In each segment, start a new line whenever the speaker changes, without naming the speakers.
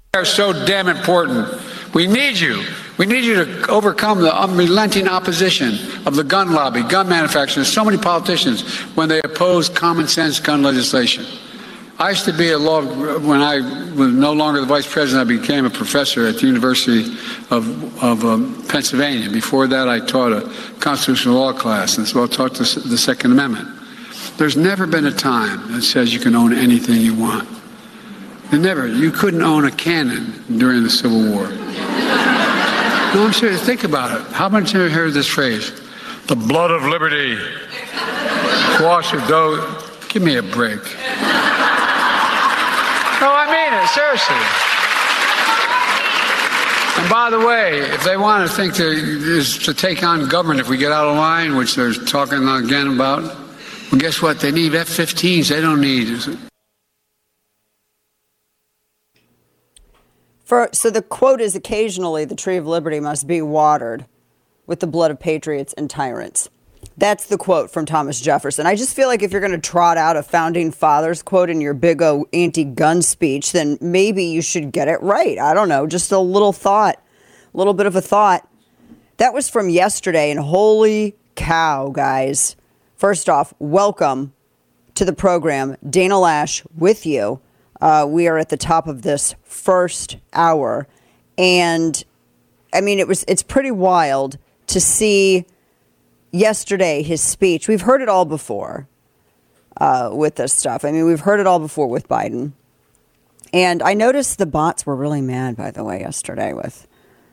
Are so damn important. We need you. We need you to overcome the unrelenting opposition of the gun lobby, gun manufacturers, so many politicians when they oppose common sense gun legislation. I used to be when I was no longer the vice president, I became a professor at the University of Pennsylvania. Before that, I taught a constitutional law class, and so I taught the Second Amendment. There's never been a time that says you can own anything you want. You couldn't own a cannon during the Civil War. No, I'm serious. Think about it. How much have you heard this phrase? The blood of liberty. Quash your dough. Give me a break. No, I mean it, seriously. And by the way, if they want to think to take on government if we get out of line, which they're talking again about, well, guess what? They need F-15s. They don't need...
So the quote is, occasionally the tree of liberty must be watered with the blood of patriots and tyrants. That's the quote from Thomas Jefferson. I just feel like if you're going to trot out a founding fathers quote in your big O anti-gun speech, then maybe you should get it right. I don't know, just a little bit of a thought. That was from yesterday, and holy cow, guys. First off, welcome to the program. Dana Lash with you. We are at the top of this first hour. And I mean, it's pretty wild to see yesterday his speech. We've heard it all before with this stuff. I mean, we've heard it all before with Biden. And I noticed the bots were really mad, by the way, yesterday with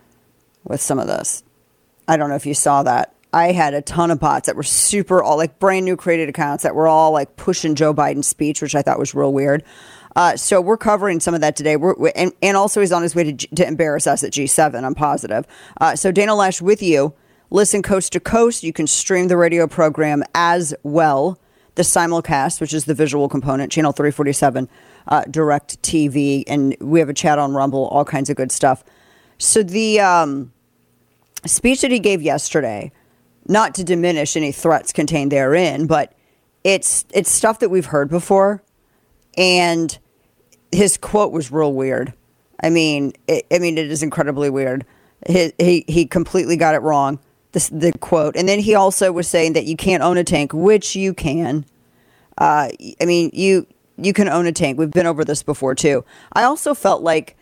some of this. I don't know if you saw that. I had a ton of bots that were all like brand new created accounts that were all like pushing Joe Biden's speech, which I thought was real weird. So we're covering some of that today. And also he's on his way to embarrass us at G7, I'm positive. So Dana Lash with you. Listen coast to coast. You can stream the radio program as well. The simulcast, which is the visual component, channel 347, Direct TV. And we have a chat on Rumble, all kinds of good stuff. So the speech that he gave yesterday, not to diminish any threats contained therein, but it's stuff that we've heard before. And his quote was real weird. I mean, it is incredibly weird. He completely got it wrong, the quote. And then he also was saying that you can't own a tank, which you can. I mean, you can own a tank. We've been over this before, too. I also felt like,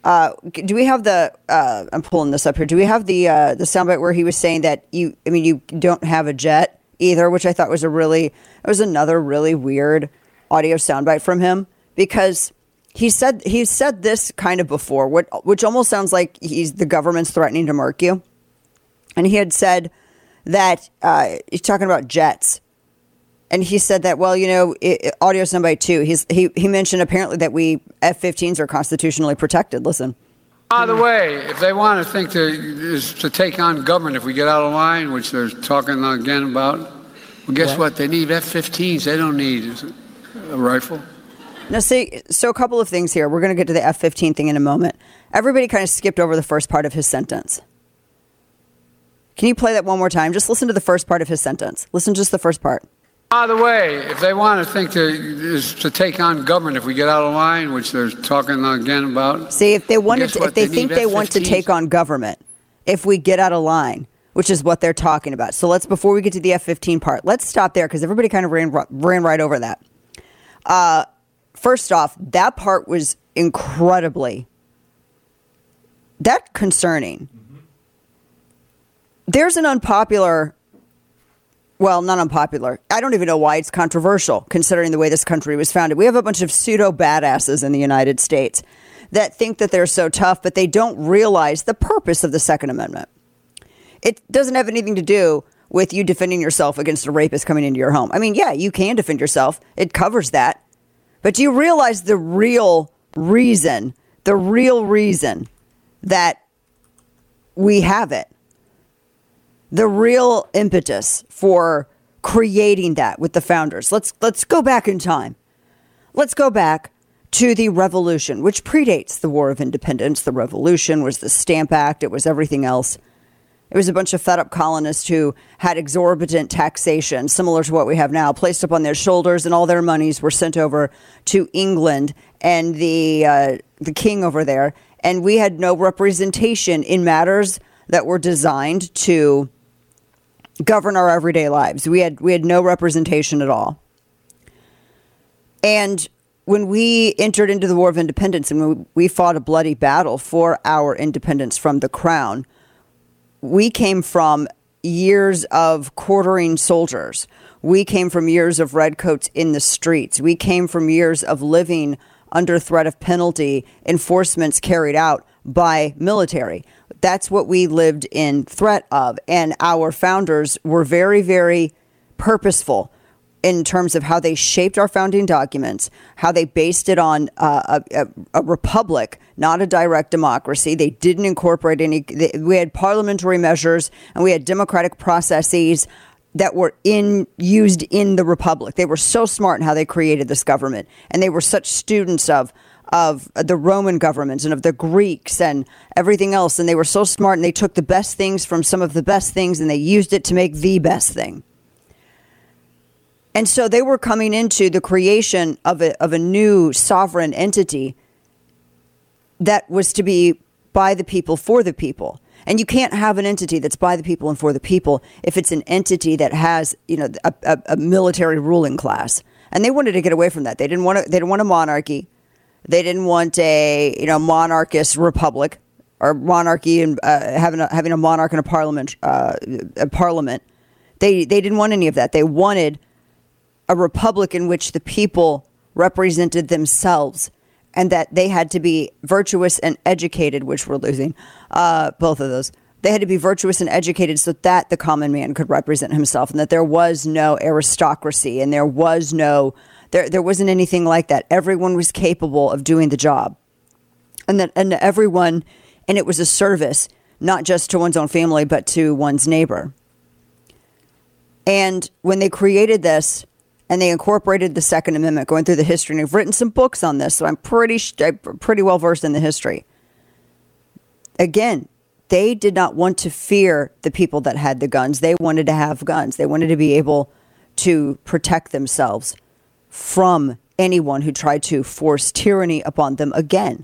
do we have I'm pulling this up here. Do we have the soundbite where he was saying that you don't have a jet either, which I thought was another really weird audio soundbite from him, because he said this kind of before, which almost sounds like the government's threatening to murk you. And he had said that he's talking about jets, and he said that, well, audio soundbite too. He mentioned apparently that F-15s are constitutionally protected. Listen.
By the way, if they want to think to take on government if we get out of line, which they're talking again about, well, guess what? They need F-15s. They don't need a rifle.
Now, see, so a couple of things here. We're going to get to the F-15 thing in a moment. Everybody kind of skipped over the first part of his sentence. Can you play that one more time? Just listen to the first part of his sentence. Listen to just the first part.
By the way, if they want to think to take on government if we get out of line, which they're talking again about.
See, if they want to take on government, if we get out of line, which is what they're talking about. So before we get to the F-15 part, let's stop there because everybody kind of ran right over that. First off, that part was incredibly concerning. Mm-hmm. There's an unpopular, well, not unpopular. I don't even know why it's controversial considering the way this country was founded. We have a bunch of pseudo badasses in the United States that think that they're so tough, but they don't realize the purpose of the Second Amendment. It doesn't have anything to do with you defending yourself against a rapist coming into your home. I mean, yeah, you can defend yourself. It covers that. But do you realize the real reason that we have it? The real impetus for creating that with the founders. Let's go back in time. Let's go back to the Revolution, which predates the War of Independence. The Revolution was the Stamp Act. It was everything else. It was a bunch of fed up colonists who had exorbitant taxation, similar to what we have now, placed up on their shoulders, and all their monies were sent over to England and the king over there. And we had no representation in matters that were designed to govern our everyday lives. We had no representation at all. And when we entered into the War of Independence and when we fought a bloody battle for our independence from the crown, we came from years of quartering soldiers. We came from years of redcoats in the streets. We came from years of living under threat of penalty, enforcements carried out by military. That's what we lived in threat of. And our founders were very, very purposeful in terms of how they shaped our founding documents, how they based it on a republic, not a direct democracy. They didn't incorporate any. We had parliamentary measures and we had democratic processes that were used in the republic. They were so smart in how they created this government, and they were such students of the Roman governments and of the Greeks and everything else. And they were so smart, and they took the best things from some of the best things and they used it to make the best thing. And so they were coming into the creation of a new sovereign entity that was to be by the people, for the people. And you can't have an entity that's by the people and for the people if it's an entity that has, a military ruling class. And they wanted to get away from that. They didn't want a monarchy. They didn't want a monarchist republic or monarchy and having a monarch and a parliament. They didn't want any of that. They wanted a republic in which the people represented themselves and that they had to be virtuous and educated, which we're losing, both of those. They had to be virtuous and educated so that the common man could represent himself and that there was no aristocracy and there wasn't anything like that. Everyone was capable of doing the job and everyone, and it was a service, not just to one's own family, but to one's neighbor. And when they created this, and they incorporated the Second Amendment, going through the history. And I've written some books on this, so I'm pretty well versed in the history. Again, they did not want to fear the people that had the guns. They wanted to have guns. They wanted to be able to protect themselves from anyone who tried to force tyranny upon them again.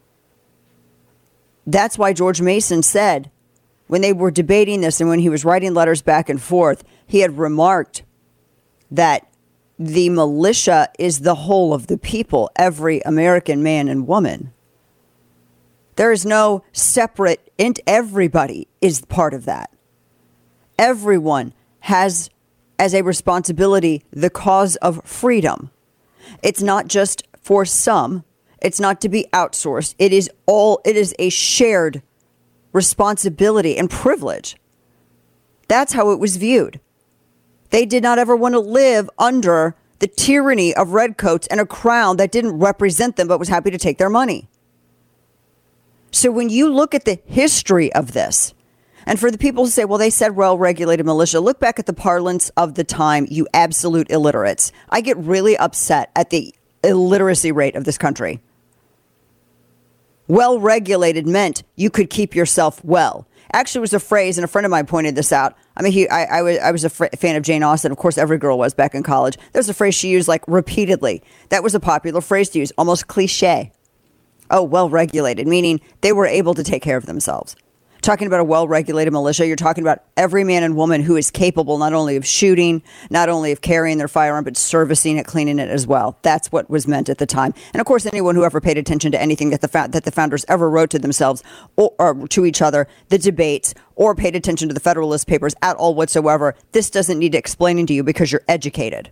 That's why George Mason said, when they were debating this and when he was writing letters back and forth, he had remarked that the militia is the whole of the people, every American man and woman. There is no separate, and everybody is part of that. Everyone has as a responsibility the cause of freedom. It's not just for some. It's not to be outsourced. It is a shared responsibility and privilege. That's how it was viewed. They did not ever want to live under the tyranny of redcoats and a crown that didn't represent them but was happy to take their money. So when you look at the history of this, and for the people who say, well, they said well-regulated militia, look back at the parlance of the time, you absolute illiterates. I get really upset at the illiteracy rate of this country. Well-regulated meant you could keep yourself well. Actually, it was a phrase, and a friend of mine pointed this out. I mean, I was a fan of Jane Austen. Of course, every girl was back in college. There's a phrase she used like repeatedly. That was a popular phrase to use, almost cliche. Oh, well-regulated, meaning they were able to take care of themselves. Talking about a well-regulated militia, you're talking about every man and woman who is capable not only of shooting, not only of carrying their firearm, but servicing it, cleaning it as well. That's what was meant at the time. And of course, anyone who ever paid attention to anything that the founders ever wrote to themselves or to each other, the debates, or paid attention to the Federalist Papers at all whatsoever, this doesn't need explaining to you because you're educated.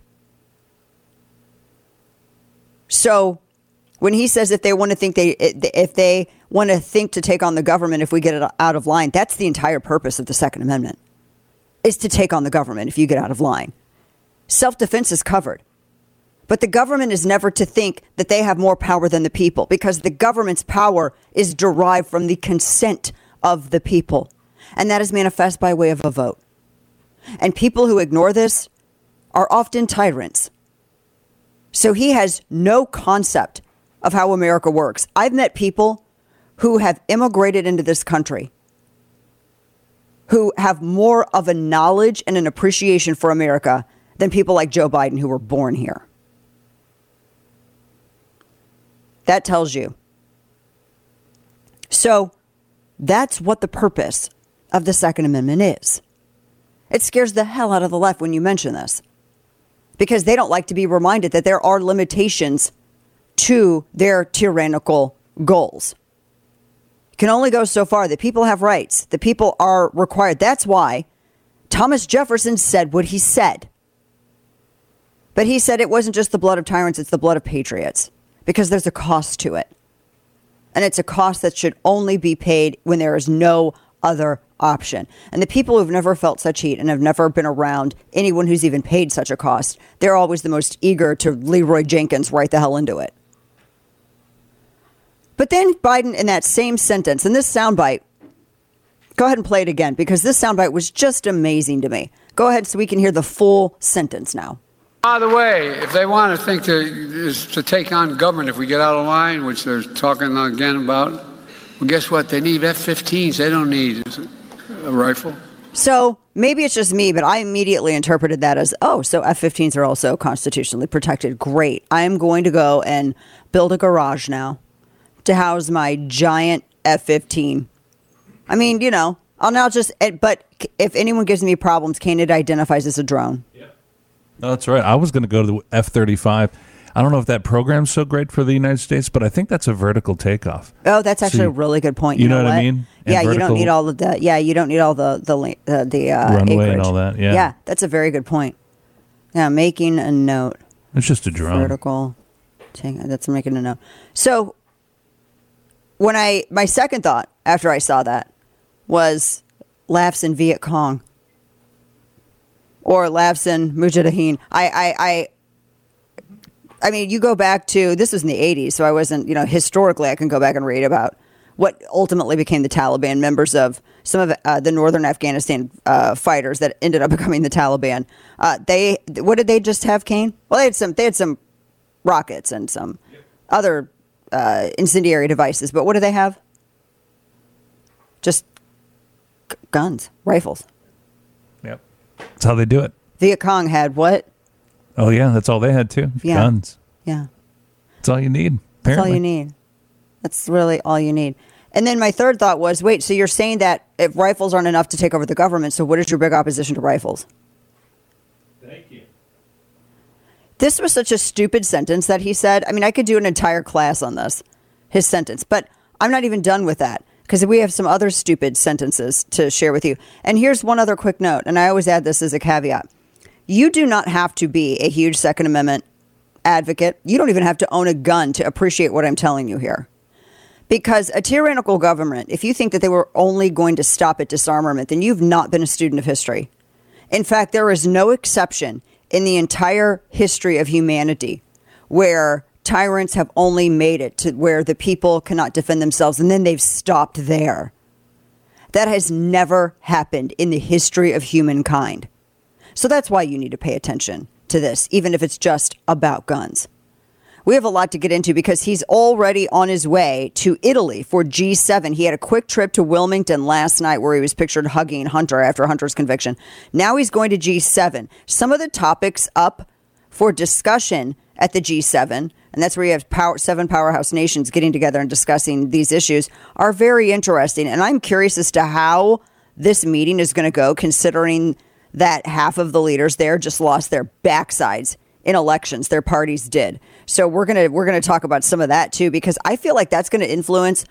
So when he says if they want to think to take on the government if we get it out of line, that's the entire purpose of the Second Amendment, is to take on the government if you get out of line. Self-defense is covered. But the government is never to think that they have more power than the people, because the government's power is derived from the consent of the people. And that is manifest by way of a vote. And people who ignore this are often tyrants. So he has no concept of how America works. I've met people who have immigrated into this country, who have more of a knowledge and an appreciation for America than people like Joe Biden who were born here. That tells you. So that's what the purpose of the Second Amendment is. It scares the hell out of the left when you mention this, because they don't like to be reminded that there are limitations to their tyrannical goals. It can only go so far. The people have rights. The people are required. That's why Thomas Jefferson said what he said. But he said it wasn't just the blood of tyrants, it's the blood of patriots, because there's a cost to it. And it's a cost that should only be paid when there is no other option. And the people who've never felt such heat and have never been around anyone who's even paid such a cost, they're always the most eager to Leroy Jenkins right the hell into it. But then Biden, in that same sentence, in this soundbite, go ahead and play it again, because this soundbite was just amazing to me. Go ahead so we can hear the full sentence now.
By the way, if they want to think to take on government, if we get out of line, which they're talking again about, well, guess what? They need F-15s. They don't need a rifle.
So maybe it's just me, but I immediately interpreted that as, oh, so F-15s are also constitutionally protected. Great. I am going to go and build a garage now to house my giant F-15. I mean, you know, I'll now just, but if anyone gives me problems, Kane, it identifies as a drone.
Yeah. No, that's right. I was going to go to the F-35. I don't know if that program's so great for the United States, but I think that's a vertical takeoff.
Oh, that's actually a really good point.
You know what I mean? And
yeah, you don't need all of the. Yeah, you don't need all the
runway
acreage.
And all that. Yeah,
yeah, that's a very good point. Yeah, making a note.
It's just a drone.
Vertical. That's making a note. So when my second thought after I saw that was laughs in Viet Cong or laughs in Mujahideen. I mean, you go back to, this was in the 80s, so I wasn't, historically, I can go back and read about what ultimately became the Taliban, members of some of the northern Afghanistan fighters that ended up becoming the Taliban. What did they just have, Kane? Well, they had some rockets and some other incendiary devices, but what do they have? Just guns, rifles.
Yep. That's how they do it.
Viet Cong had what?
Oh, yeah, that's all they had, too.
Yeah.
Guns.
Yeah.
That's all you need, apparently.
That's all you need. That's really all you need. And then my third thought was, wait, so you're saying that if rifles aren't enough to take over the government, so what is your big opposition to rifles?
Thank you.
This was such a stupid sentence that he said. I mean, I could do an entire class on this, his sentence, but I'm not even done with that because we have some other stupid sentences to share with you. And here's one other quick note, and I always add this as a caveat. You do not have to be a huge Second Amendment advocate. You don't even have to own a gun to appreciate what I'm telling you here. Because a tyrannical government, if you think that they were only going to stop at disarmament, then you've not been a student of history. In fact, there is no exception in the entire history of humanity where tyrants have only made it to where the people cannot defend themselves and then they've stopped there. That has never happened in the history of humankind. So that's why you need to pay attention to this, even if it's just about guns. We have a lot to get into because he's already on his way to Italy for G7. He had a quick trip to Wilmington last night where he was pictured hugging Hunter after Hunter's conviction. Now he's going to G7. Some of the topics up for discussion at the G7, and that's where you have seven powerhouse nations getting together and discussing these issues, are very interesting. And I'm curious as to how this meeting is going to go, considering that half of the leaders there just lost their backsides in elections. Their parties did. So we're gonna talk about some of that too, because I feel like that's going to influence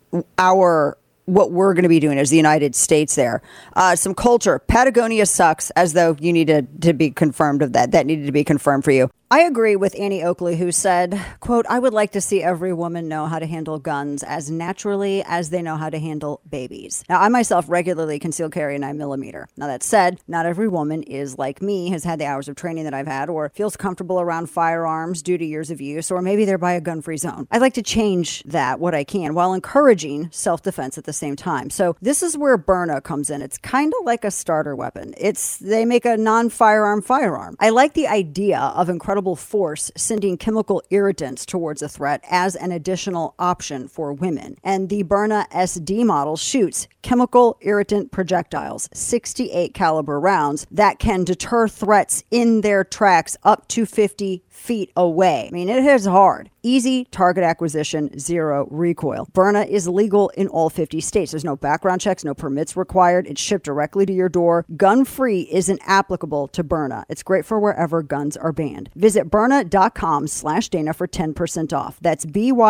what we're going to be doing as the United States there. Some culture. Patagonia sucks, as though you needed to be confirmed of that. That needed to be confirmed for you. I agree with Annie Oakley, who said, quote, I would like to see every woman know how to handle guns as naturally as they know how to handle babies. Now, I myself regularly conceal carry a 9mm. Now, that said, not every woman is like me, has had the hours of training that I've had, or feels comfortable around firearms due to years of use, or maybe they're by a gun-free zone. I'd like to change that, what I can, while encouraging self-defense at the same time. So this is where Byrna comes in. It's kind of like a starter weapon. They make a non-firearm firearm. I like the idea of incredible incredible force, sending chemical irritants towards a threat as an additional option for women. And the Byrna SD model shoots chemical irritant projectiles, 68 caliber rounds that can deter threats in their tracks up to 50 feet away. I mean, it hits hard. Easy target acquisition, zero recoil. Byrna is legal in all 50 states. There's no background checks, no permits required. It's shipped directly to your door. Gun-free isn't applicable to Byrna. It's great for wherever guns are banned. Visit Byrna.com/Dana for 10% off. That's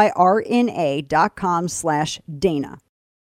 BYRNA.com/Dana.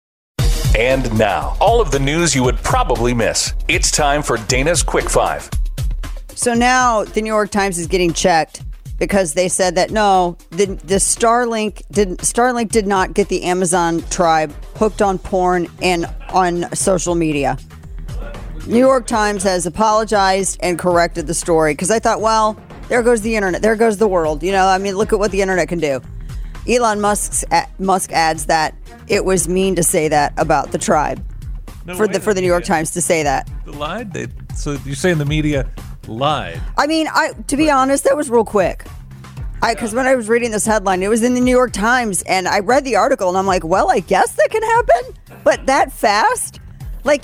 And now, all of the news you would probably miss. It's time for Dana's Quick Five.
So now the New York Times is getting checked because they said that no, the Starlink did not get the Amazon tribe hooked on porn and on social media. New York Times has apologized and corrected the story because I thought, well, there goes the internet, there goes the world. You know, I mean, look at what the internet can do. Elon Musk adds that it was mean to say that about the tribe. For the New York Times to say that.
They lied? So you're saying the media lied?
I mean, to be honest, that was real quick. Because when I was reading this headline, it was in the New York Times, and I read the article, and I'm like, well, I guess that can happen, but that fast? Like,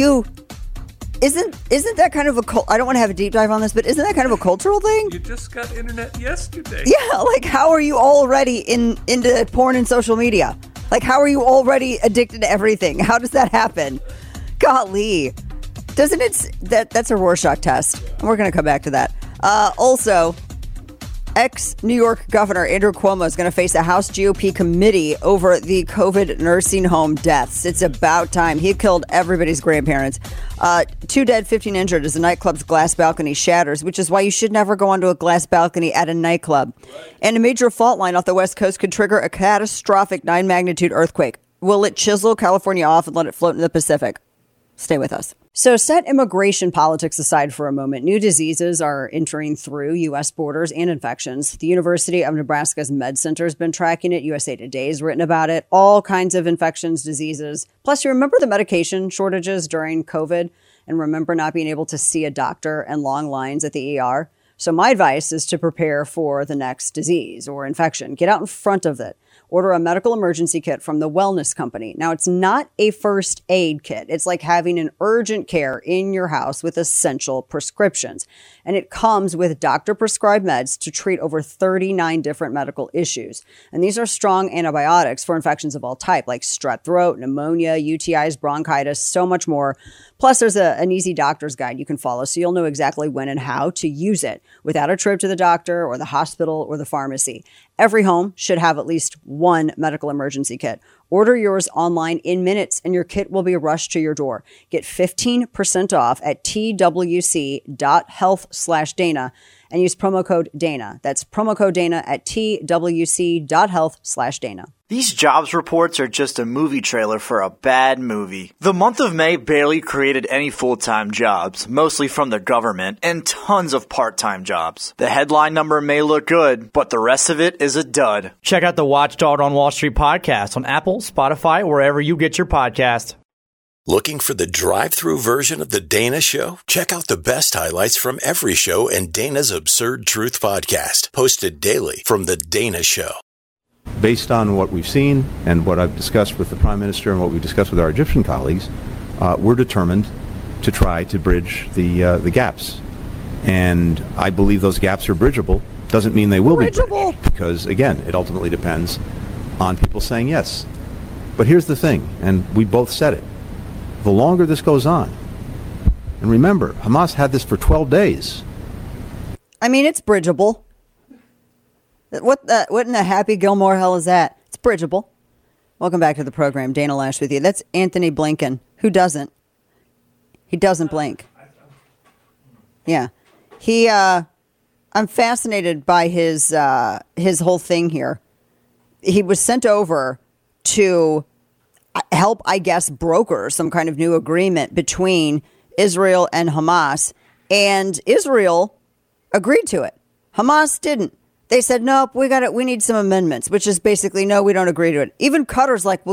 isn't that kind of a I don't want to have a deep dive on this, but isn't that kind of a cultural thing?
You just got internet yesterday.
Yeah, like, how are you already into porn and social media? Like, how are you already addicted to everything? How does that happen? Golly. Doesn't it? That's a Rorschach test. And we're going to come back to that. Also, ex-New York Governor Andrew Cuomo is going to face a House GOP committee over the COVID nursing home deaths. It's about time. He killed everybody's grandparents. 2 dead, 15 injured as the nightclub's glass balcony shatters, which is why you should never go onto a glass balcony at a nightclub. And a major fault line off the West Coast could trigger a catastrophic 9-magnitude earthquake. Will it chisel California off and let it float into the Pacific? Stay with us. So set immigration politics aside for a moment. New diseases are entering through U.S. borders and infections. The University of Nebraska's Med Center has been tracking it. USA Today has written about it. All kinds of infections, diseases. Plus, you remember the medication shortages during COVID and remember not being able to see a doctor and long lines at the ER? So my advice is to prepare for the next disease or infection. Get out in front of it. Order a medical emergency kit from the Wellness Company. Now, it's not a first aid kit. It's like having an urgent care in your house with essential prescriptions. And it comes with doctor-prescribed meds to treat over 39 different medical issues. And these are strong antibiotics for infections of all type, like strep throat, pneumonia, UTIs, bronchitis, so much more. Plus, there's an easy doctor's guide you can follow, so you'll know exactly when and how to use it without a trip to the doctor or the hospital or the pharmacy. Every home should have at least one medical emergency kit. Order yours online in minutes and your kit will be rushed to your door. Get 15% off at twc.health/Dana and use promo code Dana. That's promo code Dana at twc.health/Dana.
These jobs reports are just a movie trailer for a bad movie. The month of May barely created any full-time jobs, mostly from the government, and tons of part-time jobs. The headline number may look good, but the rest of it is a dud.
Check out the Watchdog on Wall Street podcast on Apple, Spotify, or wherever you get your podcast.
Looking for the drive-through version of The Dana Show? Check out the best highlights from every show and Dana's Absurd Truth podcast, posted daily from The Dana Show.
Based on what we've seen and what I've discussed with the Prime Minister and what we've discussed with our Egyptian colleagues, we're determined to try to bridge the gaps. And I believe those gaps are bridgeable. Doesn't mean they will be bridged, because, again, it ultimately depends on people saying yes. But here's the thing, and we both said it. The longer this goes on, and remember, Hamas had this for 12 days.
I mean, it's bridgeable. What in the happy Gilmore hell is that? It's bridgeable. Welcome back to the program. Dana Lash with you. That's Anthony Blinken. Who doesn't? He doesn't blink. Yeah. I'm fascinated by his whole thing here. He was sent over to help, I guess, broker some kind of new agreement between Israel and Hamas. And Israel agreed to it. Hamas didn't. They said, nope, we need some amendments, which is basically, no, we don't agree to it. Even Qatar's like,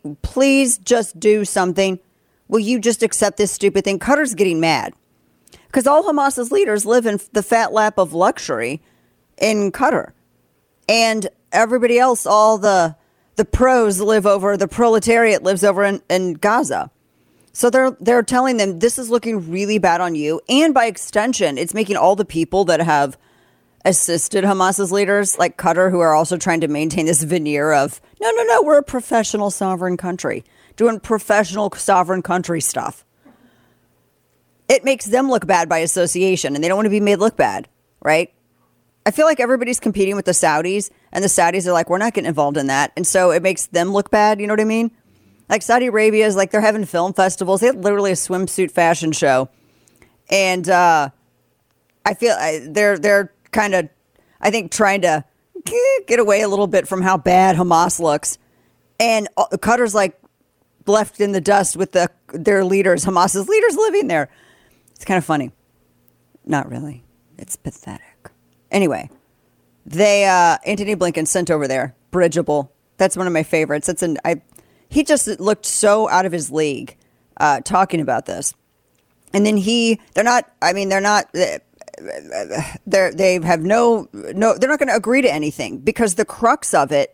please just do something. Will you just accept this stupid thing? Qatar's getting mad. Because all Hamas's leaders live in the fat lap of luxury in Qatar. And everybody else, all the pros live over, the proletariat lives over in Gaza. So they're telling them this is looking really bad on you. And by extension, it's making all the people that have assisted Hamas's leaders, like Qatar, who are also trying to maintain this veneer of, no, we're a professional sovereign country doing professional sovereign country stuff. It makes them look bad by association, and they don't want to be made look bad, right? I feel like everybody's competing with the Saudis, and the Saudis are like, we're not getting involved in that. And so it makes them look bad. You know what I mean? Like Saudi Arabia is like, they're having film festivals. They have literally a swimsuit fashion show. And I feel they're kind of, I think, trying to get away a little bit from how bad Hamas looks. And Qatar's like left in the dust with their leaders, Hamas's leaders living there. It's kind of funny. Not really. It's pathetic. Anyway, Antony Blinken sent over there, Bridgeable. That's one of my favorites. He just looked so out of his league talking about this. And then they have they're not going to agree to anything, because the crux of the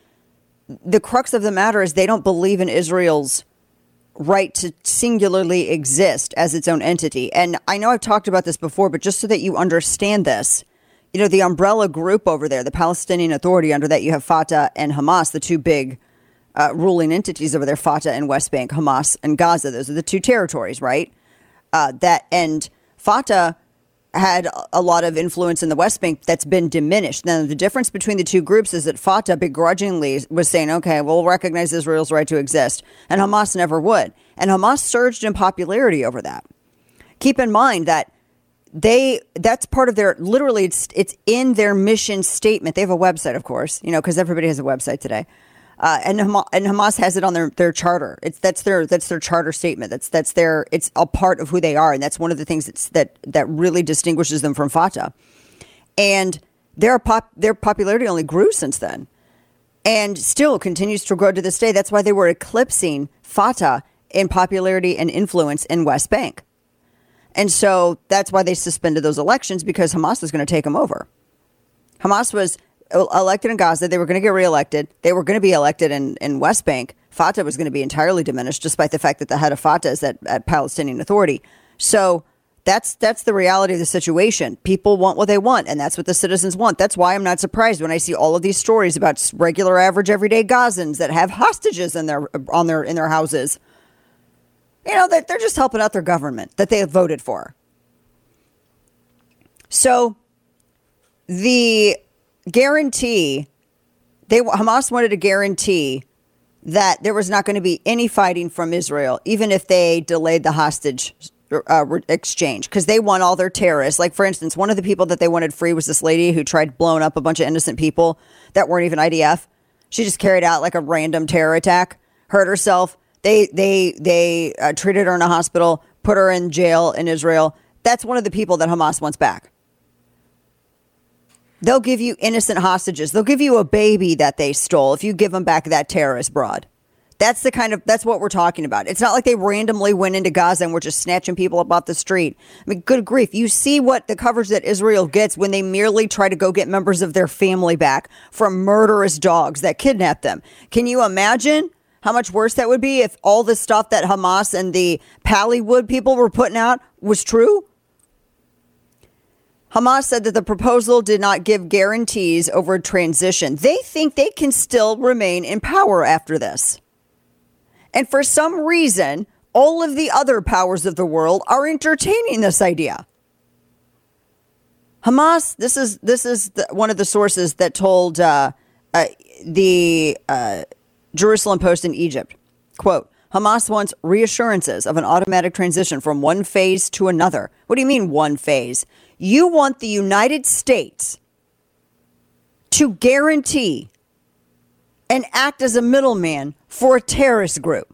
matter is they don't believe in Israel's right to singularly exist as its own entity. And I know I've talked about this before, but just so that you understand this, the umbrella group over there, the Palestinian Authority, under that you have Fatah and Hamas, the two big ruling entities over there, Fatah and West Bank, Hamas and Gaza. Those are the two territories, right? And Fatah had a lot of influence in the West Bank that's been diminished. Now, the difference between the two groups is that Fatah begrudgingly was saying, okay, we'll recognize Israel's right to exist, and Hamas never would. And Hamas surged in popularity over that. Keep in mind that that's part of their, literally, it's in their mission statement. They have a website, of course, because everybody has a website today. And Hamas has it on their charter. That's their charter statement. It's a part of who they are, and that's one of the things that really distinguishes them from Fatah. And their popularity only grew since then, and still continues to grow to this day. That's why they were eclipsing Fatah in popularity and influence in West Bank, and so that's why they suspended those elections, because Hamas was going to take them over. Hamas was elected in Gaza. They were going to get reelected. They were going to be elected in West Bank. Fatah was going to be entirely diminished, despite the fact that the head of Fatah is at Palestinian Authority. So that's the reality of the situation. People want what they want, and that's what the citizens want. That's why I'm not surprised when I see all of these stories about regular, average, everyday Gazans that have hostages in their houses. That they're just helping out their government that they have voted for. So the guarantee, Hamas wanted to guarantee that there was not going to be any fighting from Israel, even if they delayed the hostage exchange, because they want all their terrorists. Like, for instance, one of the people that they wanted free was this lady who tried blowing up a bunch of innocent people that weren't even IDF. She just carried out like a random terror attack, hurt herself. They treated her in a hospital, put her in jail in Israel. That's one of the people that Hamas wants back. They'll give you innocent hostages. They'll give you a baby that they stole if you give them back that terrorist broad. That's what we're talking about. It's not like they randomly went into Gaza and were just snatching people up off the street. I mean, good grief. You see what the coverage that Israel gets when they merely try to go get members of their family back from murderous dogs that kidnapped them. Can you imagine how much worse that would be if all the stuff that Hamas and the Pallywood people were putting out was true? Hamas said that the proposal did not give guarantees over transition. They think they can still remain in power after this. And for some reason, all of the other powers of the world are entertaining this idea. Hamas, this is one of the sources that told the Jerusalem Post in Egypt, quote, Hamas wants reassurances of an automatic transition from one phase to another. What do you mean one phase? You want the United States to guarantee and act as a middleman for a terrorist group.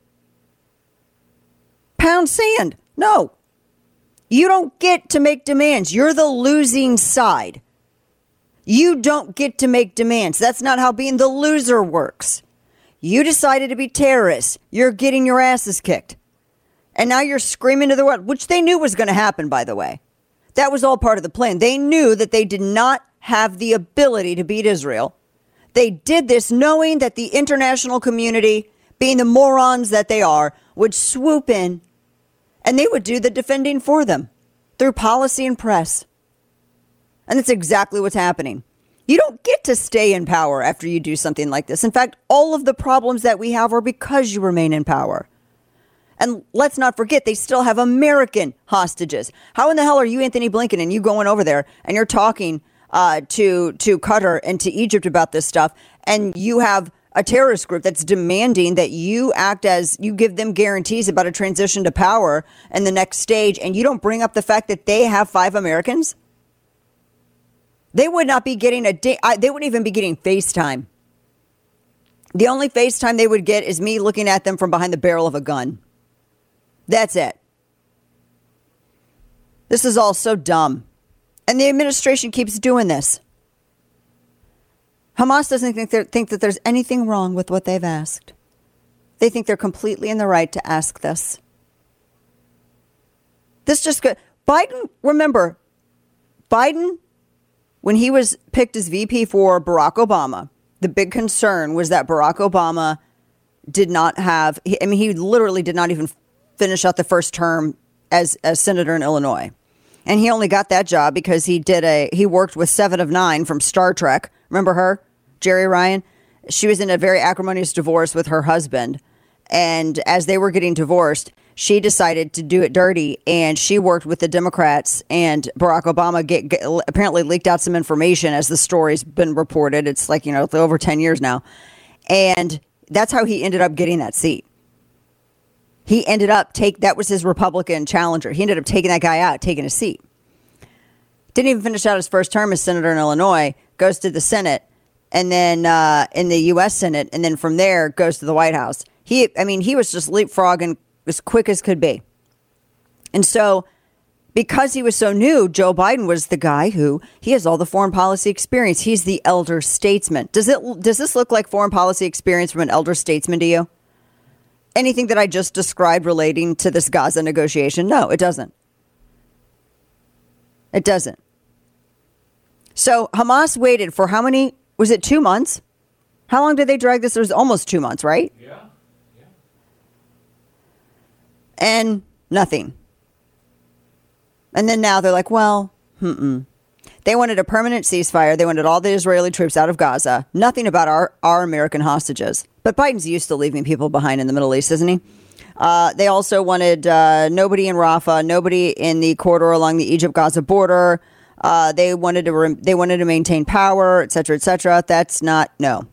Pound sand. No. You don't get to make demands. You're the losing side. You don't get to make demands. That's not how being the loser works. You decided to be terrorists. You're getting your asses kicked. And now you're screaming to the world, which they knew was going to happen, by the way. That was all part of the plan. They knew that they did not have the ability to beat Israel. They did this knowing that the international community, being the morons that they are, would swoop in and they would do the defending for them through policy and press. And that's exactly what's happening. You don't get to stay in power after you do something like this. In fact, all of the problems that we have are because you remain in power. And let's not forget, they still have American hostages. How in the hell are you, Anthony Blinken, and you going over there and you're talking to Qatar and to Egypt about this stuff, and you have a terrorist group that's demanding that you act as, you give them guarantees about a transition to power and the next stage, and you don't bring up the fact that they have 5 Americans? They would not be getting they wouldn't even be getting FaceTime. The only FaceTime they would get is me looking at them from behind the barrel of a gun. That's it. This is all so dumb. And the administration keeps doing this. Hamas doesn't think that there's anything wrong with what they've asked. They think they're completely in the right to ask this. This just could. Remember, Biden, when he was picked as VP for Barack Obama, the big concern was that Barack Obama did not have, he literally did not even finish out the first term as senator in Illinois. And he only got that job because he worked with 7 of 9 from Star Trek. Remember her? Jerry Ryan? She was in a very acrimonious divorce with her husband. And as they were getting divorced, she decided to do it dirty. And she worked with the Democrats, and Barack Obama apparently leaked out some information, as the story's been reported. It's like, over 10 years now. And that's how he ended up getting that seat. He ended up that was his Republican challenger. He ended up taking that guy out, taking a seat. Didn't even finish out his first term as senator in Illinois, goes to the Senate, and then in the U.S. Senate, and then from there goes to the White House. He was just leapfrogging as quick as could be. And so, because he was so new, Joe Biden was the guy he has all the foreign policy experience. He's the elder statesman. Does this look like foreign policy experience from an elder statesman to you? Anything that I just described relating to this Gaza negotiation? No, it doesn't. It doesn't. So Hamas waited for how many? Was it 2 months? How long did they drag this? It was almost 2 months, right? Yeah. And nothing. And then now they're like, well, They wanted a permanent ceasefire. They wanted all the Israeli troops out of Gaza. Nothing about our American hostages. But Biden's used to leaving people behind in the Middle East, isn't he? They also wanted nobody in Rafah, nobody in the corridor along the Egypt-Gaza border. They wanted to maintain power, et cetera, et cetera. That's not, no.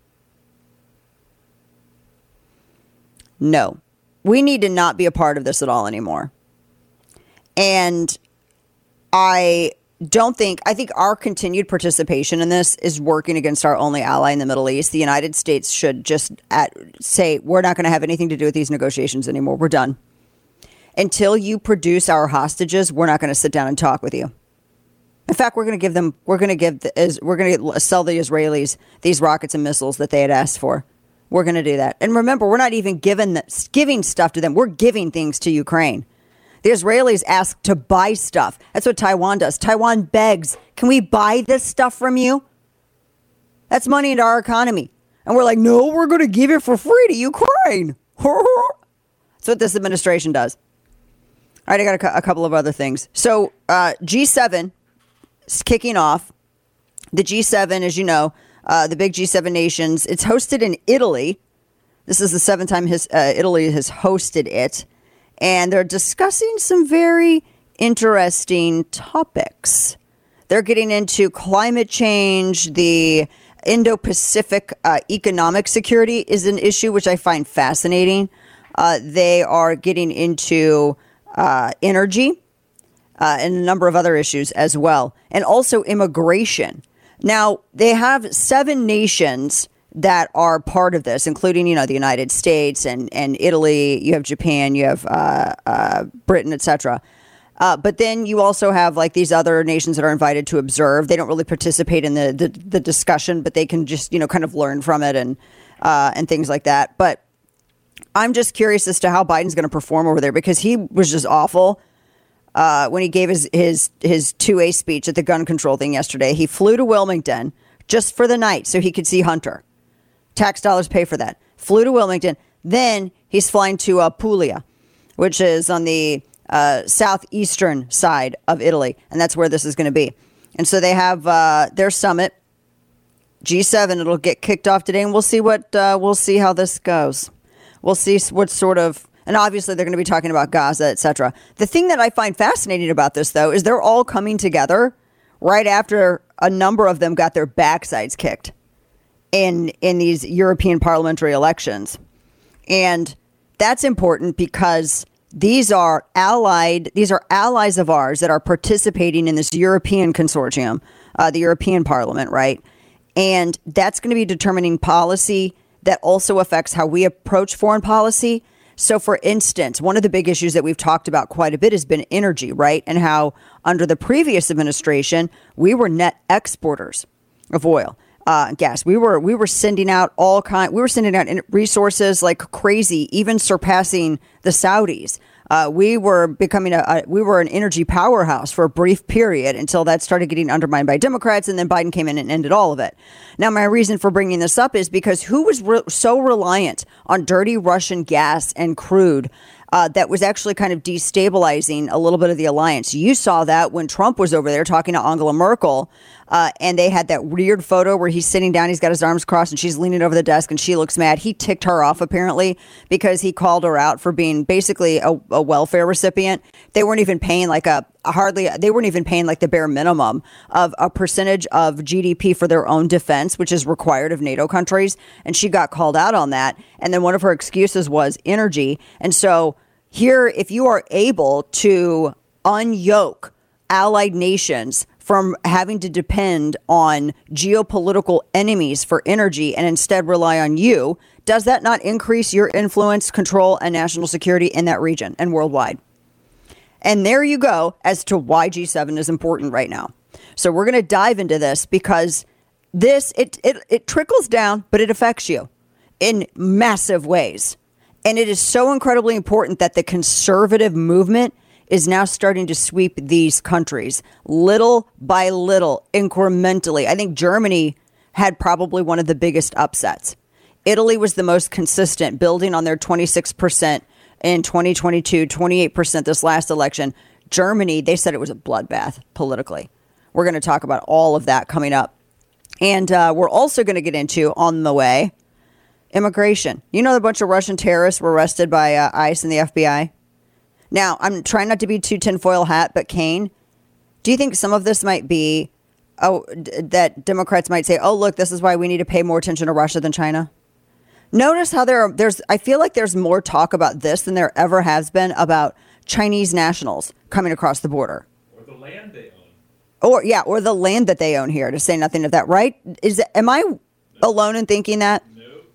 No. We need to not be a part of this at all anymore. And I think our continued participation in this is working against our only ally in the Middle East. The United States should just say, we're not going to have anything to do with these negotiations anymore. We're done. Until you produce our hostages, we're not going to sit down and talk with you. In fact, we're going to sell the Israelis these rockets and missiles that they had asked for. We're going to do that. And remember, we're not even giving stuff to them. We're giving things to Ukraine. The Israelis ask to buy stuff. That's what Taiwan does. Taiwan begs, can we buy this stuff from you? That's money into our economy. And we're like, no, we're going to give it for free to Ukraine. That's what this administration does. All right, I got a couple of other things. So G7 is kicking off. The G7, as you know, the big G7 nations, it's hosted in Italy. This is the 7th time Italy has hosted it. And they're discussing some very interesting topics. They're getting into climate change. The Indo-Pacific economic security is an issue, which I find fascinating. They are getting into energy and a number of other issues as well. And also immigration. Now, they have 7 nations that are part of this, including, the United States and Italy. You have Japan, you have Britain, etc. But then you also have like these other nations that are invited to observe. They don't really participate in the discussion, but they can just kind of learn from it and things like that. But I'm just curious as to how Biden's going to perform over there, because he was just awful when he gave his 2A speech at the gun control thing yesterday. He flew to Wilmington just for the night so he could see Hunter. Tax dollars pay for that. Flew to Wilmington. Then he's flying to Puglia, which is on the southeastern side of Italy. And that's where this is going to be. And so they have their summit, G7. It'll get kicked off today, and we'll see how this goes. We'll see what sort of, and obviously they're going to be talking about Gaza, etc. The thing that I find fascinating about this, though, is they're all coming together right after a number of them got their backsides kicked in these European parliamentary elections. And that's important because these are allies of ours that are participating in this European consortium, the European Parliament, right? And that's going to be determining policy that also affects how we approach foreign policy. So, for instance, one of the big issues that we've talked about quite a bit has been energy, right? And how under the previous administration, we were net exporters of oil. Gas. We were sending out resources like crazy, even surpassing the Saudis. We were an energy powerhouse for a brief period until that started getting undermined by Democrats, and then Biden came in and ended all of it. Now, my reason for bringing this up is because who was so reliant on dirty Russian gas and crude that was actually kind of destabilizing a little bit of the alliance. You saw that when Trump was over there talking to Angela Merkel, and they had that weird photo where he's sitting down, he's got his arms crossed, and she's leaning over the desk, and she looks mad. He ticked her off, apparently, because he called her out for being basically a welfare recipient. They weren't even paying the bare minimum of a percentage of GDP for their own defense, which is required of NATO countries. And she got called out on that. And then one of her excuses was energy. And so here, if you are able to unyoke allied nations from having to depend on geopolitical enemies for energy and instead rely on you, does that not increase your influence, control, and national security in that region and worldwide? And there you go as to why G7 is important right now. So we're going to dive into this because it trickles down, but it affects you in massive ways. And it is so incredibly important that the conservative movement is now starting to sweep these countries little by little, incrementally. I think Germany had probably one of the biggest upsets. Italy was the most consistent, building on their 26% in 2022, 28% this last election. Germany, they said it was a bloodbath politically. We're going to talk about all of that coming up. And we're also going to get into, on the way, immigration. You know, a bunch of Russian terrorists were arrested by ICE and the FBI. Now, I'm trying not to be too tinfoil hat, but Kane, do you think some of this might be, that Democrats might say, oh, look, this is why we need to pay more attention to Russia than China? Notice how I feel like there's more talk about this than there ever has been about Chinese nationals coming across the border.
Or the land they own.
Or the land that they own here, to say nothing of that, right? Am I alone in thinking that?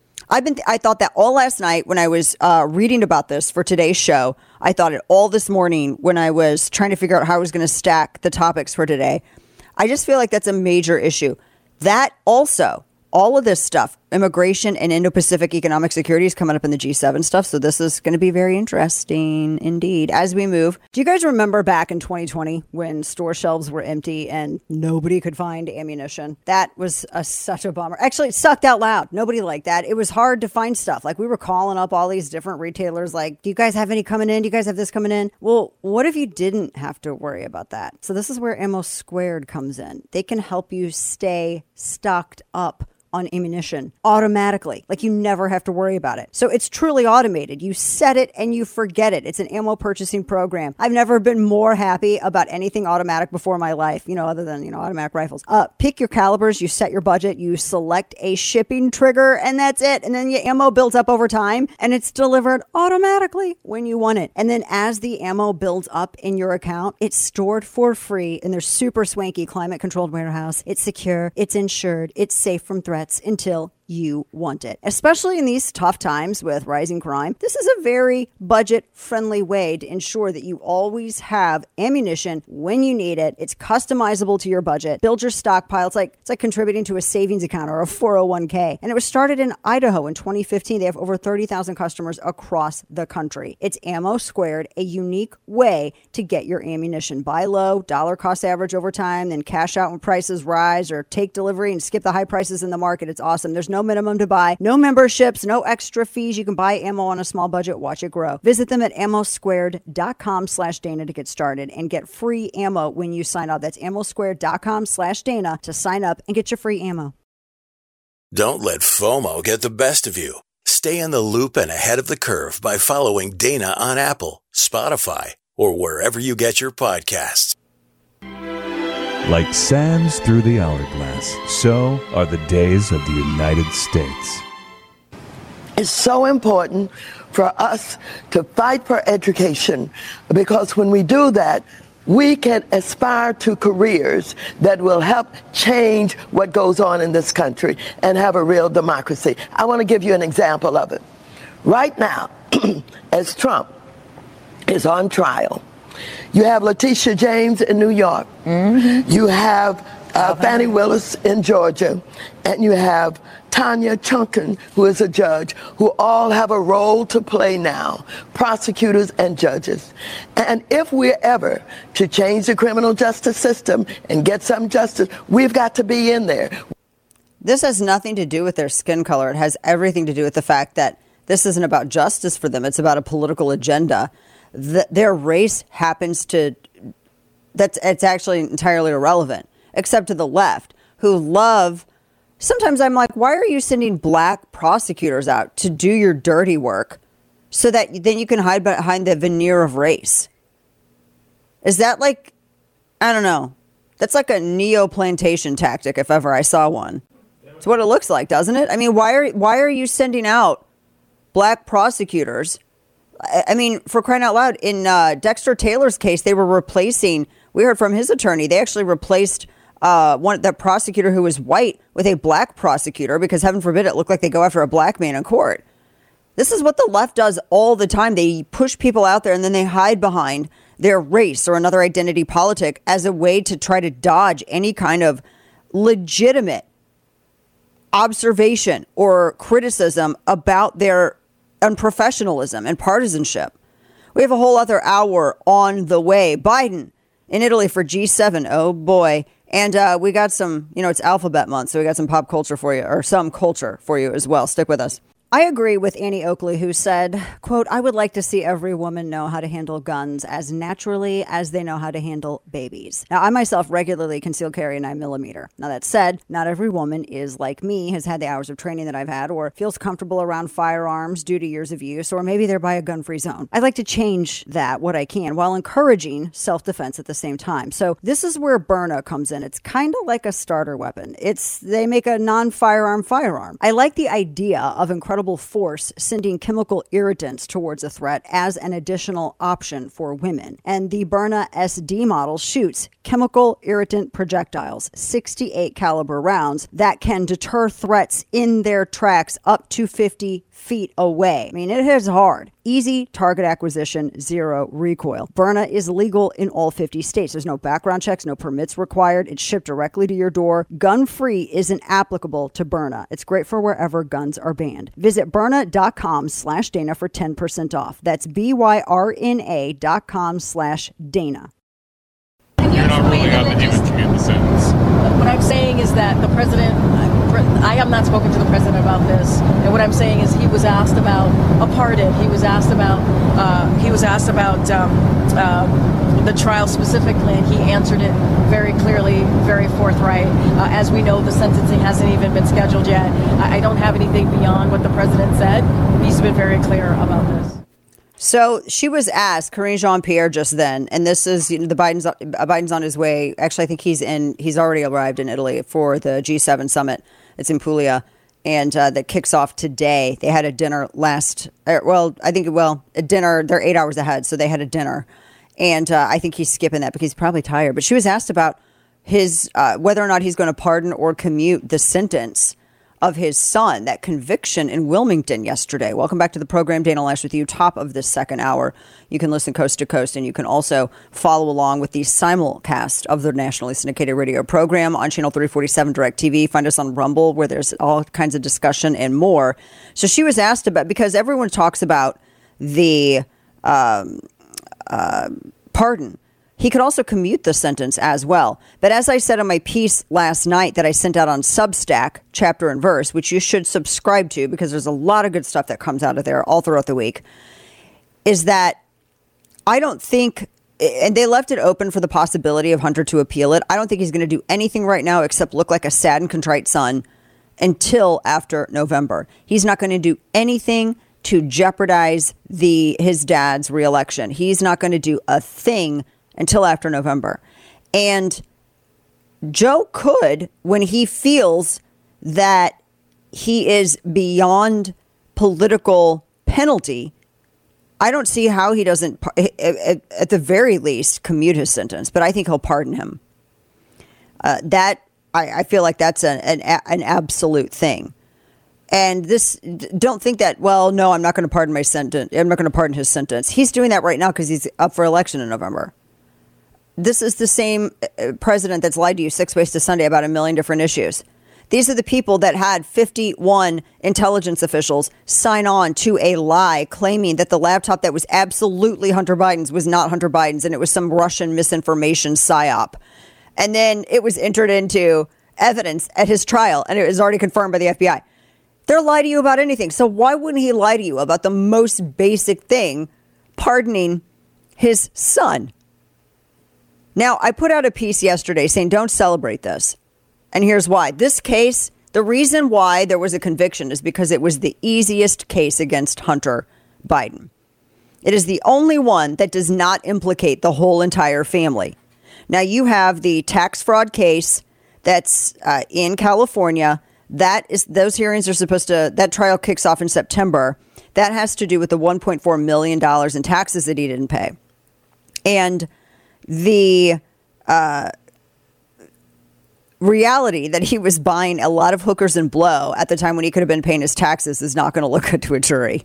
I thought that all last night when I was reading about this for today's show. I thought it all this morning when I was trying to figure out how I was going to stack the topics for today. I just feel like that's a major issue. That also, all of this stuff, immigration and Indo-Pacific economic security is coming up in the G7 stuff. So this is going to be very interesting indeed as we move. Do you guys remember back in 2020 when store shelves were empty and nobody could find ammunition? That was such a bummer. Actually, it sucked out loud. Nobody liked that. It was hard to find stuff. Like we were calling up all these different retailers like, do you guys have any coming in? Do you guys have this coming in? Well, what if you didn't have to worry about that? So this is where Ammo Squared comes in. They can help you stay stocked up on ammunition automatically. Like you never have to worry about it. So it's truly automated. You set it and you forget it. It's an ammo purchasing program. I've never been more happy about anything automatic before in my life, other than, automatic rifles. Pick your calibers, you set your budget, you select a shipping trigger, and that's it. And then your ammo builds up over time and it's delivered automatically when you want it. And then as the ammo builds up in your account, it's stored for free in their super swanky climate controlled warehouse. It's secure, it's insured, it's safe from threats until you want it. Especially in these tough times with rising crime, this is a very budget-friendly way to ensure that you always have ammunition when you need it. It's customizable to your budget. Build your stockpile. It's like contributing to a savings account or a 401k. And it was started in Idaho in 2015. They have over 30,000 customers across the country. It's Ammo Squared, a unique way to get your ammunition. Buy low, dollar cost average over time, then cash out when prices rise, or take delivery and skip the high prices in the market. It's awesome. There's no minimum to buy, no memberships, no extra fees. You can buy ammo on a small budget. Watch it grow. Visit them at ammosquared.com/Dana to get started and get free ammo when you sign up. That's ammosquared.com/Dana to sign up and get your free ammo.
Don't let FOMO get the best of you. Stay in the loop and ahead of the curve by following Dana on Apple, Spotify, or wherever you get your podcasts.
Like sands through the hourglass, so are the days of the United States.
It's so important for us to fight for education, because when we do that, we can aspire to careers that will help change what goes on in this country and have a real democracy. I want to give you an example of it. Right now, as Trump is on trial, you have Letitia James in New York. Mm-hmm. You have Fannie Willis in Georgia. And you have Tanya Chutkan, who is a judge, who all have a role to play now, prosecutors and judges. And if we're ever to change the criminal justice system and get some justice, we've got to be in there.
This has nothing to do with their skin color. It has everything to do with the fact that this isn't about justice for them. It's about a political agenda. Their race happens to, it's actually entirely irrelevant, except to the left, who love, sometimes I'm like, why are you sending black prosecutors out to do your dirty work so that then you can hide behind the veneer of race? Is that like, I don't know, that's like a neo-plantation tactic if ever I saw one. It's what it looks like, doesn't it? I mean, why are you sending out black prosecutors? I mean, for crying out loud, in Dexter Taylor's case, they were replacing, we heard from his attorney, they actually replaced the prosecutor who was white with a black prosecutor because, heaven forbid, it looked like they go after a black man in court. This is what the left does all the time. They push people out there and then they hide behind their race or another identity politic as a way to try to dodge any kind of legitimate observation or criticism about their unprofessionalism and partisanship. We have a whole other hour on the way. Biden in Italy for G7. Oh boy. And we got some, it's alphabet month, so we got some pop culture for you, or some culture for you as well. Stick with us. I agree with Annie Oakley, who said, quote, I would like to see every woman know how to handle guns as naturally as they know how to handle babies. Now, I myself regularly conceal carry a 9mm. Now, that said, not every woman is like me, has had the hours of training that I've had, or feels comfortable around firearms due to years of use, or maybe they're by a gun-free zone. I'd like to change that, what I can, while encouraging self-defense at the same time. So this is where Byrna comes in. It's kind of like a starter weapon. They make a non-firearm firearm. I like the idea of incredible force sending chemical irritants towards a threat as an additional option for women. And the Byrna SD model shoots chemical irritant projectiles, 68 caliber rounds that can deter threats in their tracks up to 50 feet away. I mean, it hits hard. Easy target acquisition, zero recoil. Byrna is legal in all 50 states. There's no background checks, no permits required. It's shipped directly to your door. Gun-free isn't applicable to Byrna. It's great for wherever guns are banned. Visit Byrna.com/Dana for 10% off. That's BYRNA.com/Dana.
You're not ruling out that you would commute the sentence.
What I'm saying is that the president, I have not spoken to the president about this, and what I'm saying is he was asked about a pardon. He was asked about the trial specifically, and he answered it very clearly, very forthright. As we know, the sentencing hasn't even been scheduled yet. I don't have anything beyond what the president said. He's been very clear about this.
So she was asked, Karine Jean-Pierre, just then, and this is, the Biden's on his way. Actually, I think he's already arrived in Italy for the G7 summit. It's in Puglia, and that kicks off today. They had a dinner a dinner. They're 8 hours ahead, so they had a dinner, and I think he's skipping that because he's probably tired. But she was asked about his whether or not he's going to pardon or commute the sentence of his son, that conviction in Wilmington yesterday. Welcome back to the program. Dana Loesch with you, top of this second hour. You can listen coast to coast, and you can also follow along with the simulcast of the nationally syndicated radio program on Channel 347 DirecTV. Find us on Rumble, where there's all kinds of discussion and more. So she was asked about, because everyone talks about the pardon. He could also commute the sentence as well. But as I said in my piece last night that I sent out on Substack, Chapter and Verse, which you should subscribe to because there's a lot of good stuff that comes out of there all throughout the week, is that I don't think, and they left it open for the possibility of Hunter to appeal it. I don't think he's going to do anything right now except look like a sad and contrite son until after November. He's not going to do anything to jeopardize his dad's reelection. He's not going to do a thing until after November. And Joe could, when he feels that he is beyond political penalty, I don't see how he doesn't, at the very least, commute his sentence. But I think he'll pardon him. I feel like that's an absolute thing. And don't think that, well, no, I'm not going to pardon my sentence. I'm not going to pardon his sentence. He's doing that right now because he's up for election in November. This is the same president that's lied to you 6 ways to Sunday about a million different issues. These are the people that had 51 intelligence officials sign on to a lie claiming that the laptop that was absolutely Hunter Biden's was not Hunter Biden's, and it was some Russian misinformation psyop. And then it was entered into evidence at his trial, and it was already confirmed by the FBI. They'll lie to you about anything. So why wouldn't he lie to you about the most basic thing, pardoning his son? Now, I put out a piece yesterday saying don't celebrate this. And here's why. This case, the reason why there was a conviction is because it was the easiest case against Hunter Biden. It is the only one that does not implicate the whole entire family. Now, you have the tax fraud case that's in California. Those hearings are that trial kicks off in September. That has to do with the $1.4 million in taxes that he didn't pay. And the reality that he was buying a lot of hookers and blow at the time when he could have been paying his taxes is not going to look good to a jury.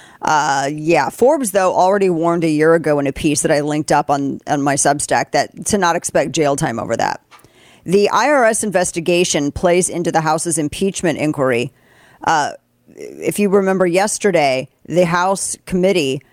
Forbes, though, already warned a year ago in a piece that I linked up on my Substack that to not expect jail time over that. The IRS investigation plays into the House's impeachment inquiry. If you remember yesterday, the House committee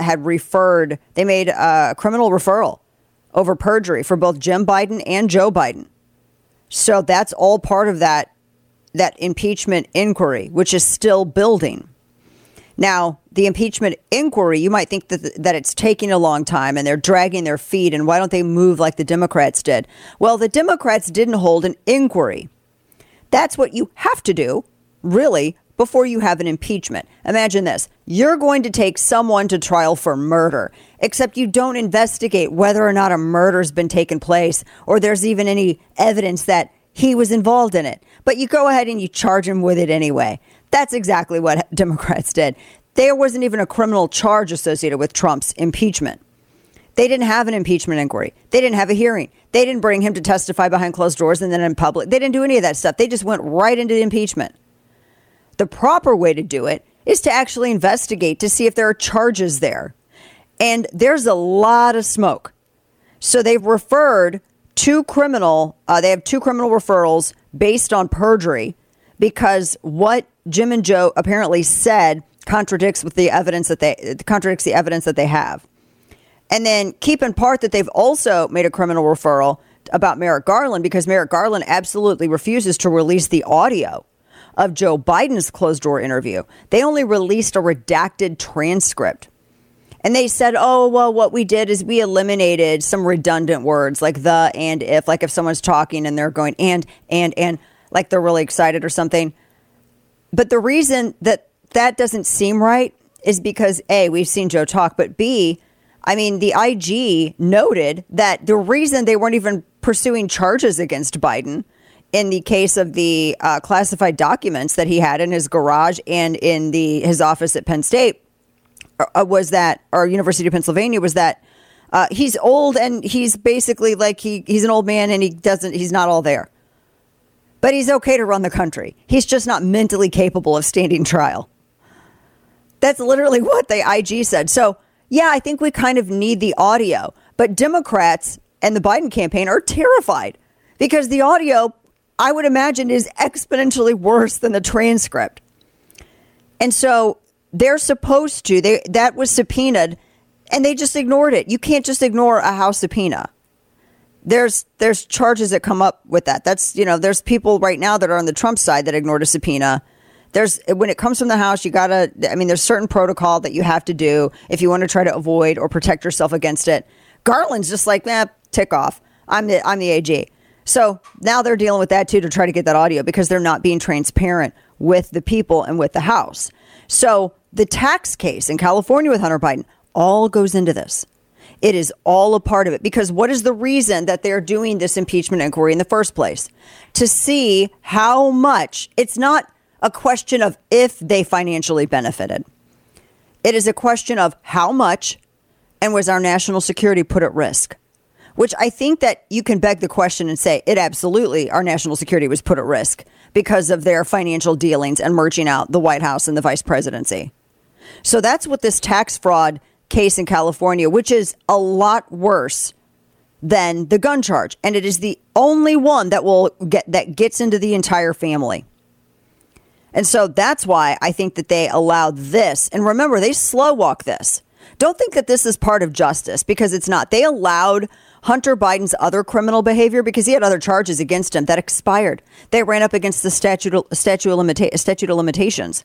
they made a criminal referral over perjury for both Jim Biden and Joe Biden. So that's all part of that impeachment inquiry, which is still building. Now, the impeachment inquiry, you might think that it's taking a long time and they're dragging their feet, and why don't they move like the Democrats did? Well, the Democrats didn't hold an inquiry. That's what you have to do, really, before you have an impeachment. Imagine this. You're going to take someone to trial for murder, except you don't investigate whether or not a murder's been taken place or there's even any evidence that he was involved in it. But you go ahead and you charge him with it anyway. That's exactly what Democrats did. There wasn't even a criminal charge associated with Trump's impeachment. They didn't have an impeachment inquiry. They didn't have a hearing. They didn't bring him to testify behind closed doors and then in public. They didn't do any of that stuff. They just went right into the impeachment. The proper way to do it is to actually investigate to see if there are charges there. And there's a lot of smoke. So they've referred they have two criminal referrals based on perjury because what Jim and Joe apparently said contradicts the evidence that they have. And then keep in part that they've also made a criminal referral about Merrick Garland because Merrick Garland absolutely refuses to release the audio of Joe Biden's closed-door interview. They only released a redacted transcript. And they said, oh, well, what we did is we eliminated some redundant words like the and if, like if someone's talking and they're going and, like they're really excited or something. But the reason that doesn't seem right is because, A, we've seen Joe talk, but B, the IG noted that the reason they weren't even pursuing charges against Biden in the case of the classified documents that he had in his garage and in his office at Penn State or University of Pennsylvania was that he's old and he's basically like he's an old man and he's not all there. But he's okay to run the country. He's just not mentally capable of standing trial. That's literally what the IG said. So, yeah, I think we kind of need the audio. But Democrats and the Biden campaign are terrified because the audio, I would imagine, is exponentially worse than the transcript. And so they're supposed to. That was subpoenaed, and they just ignored it. You can't just ignore a House subpoena. There's charges that come up with that. There's people right now that are on the Trump side that ignored a subpoena. When it comes from the House, there's certain protocol that you have to do if you want to try to avoid or protect yourself against it. Garland's just like, tick off. I'm the AG. So now they're dealing with that too to try to get that audio because they're not being transparent with the people and with the House. So the tax case in California with Hunter Biden all goes into this. It is all a part of it because what is the reason that they're doing this impeachment inquiry in the first place? To see how much. It's not a question of if they financially benefited. It is a question of how much and was our national security put at risk, which I think that you can beg the question and say it absolutely our national security was put at risk because of their financial dealings and merging out the White House and the vice presidency. So that's what this tax fraud case in California, which is a lot worse than the gun charge. And it is the only one that gets into the entire family. And so that's why I think that they allowed this. And remember, they slow walk this. Don't think that this is part of justice because it's not. They allowed Hunter Biden's other criminal behavior because he had other charges against him that expired. They ran up against the statute of limitations.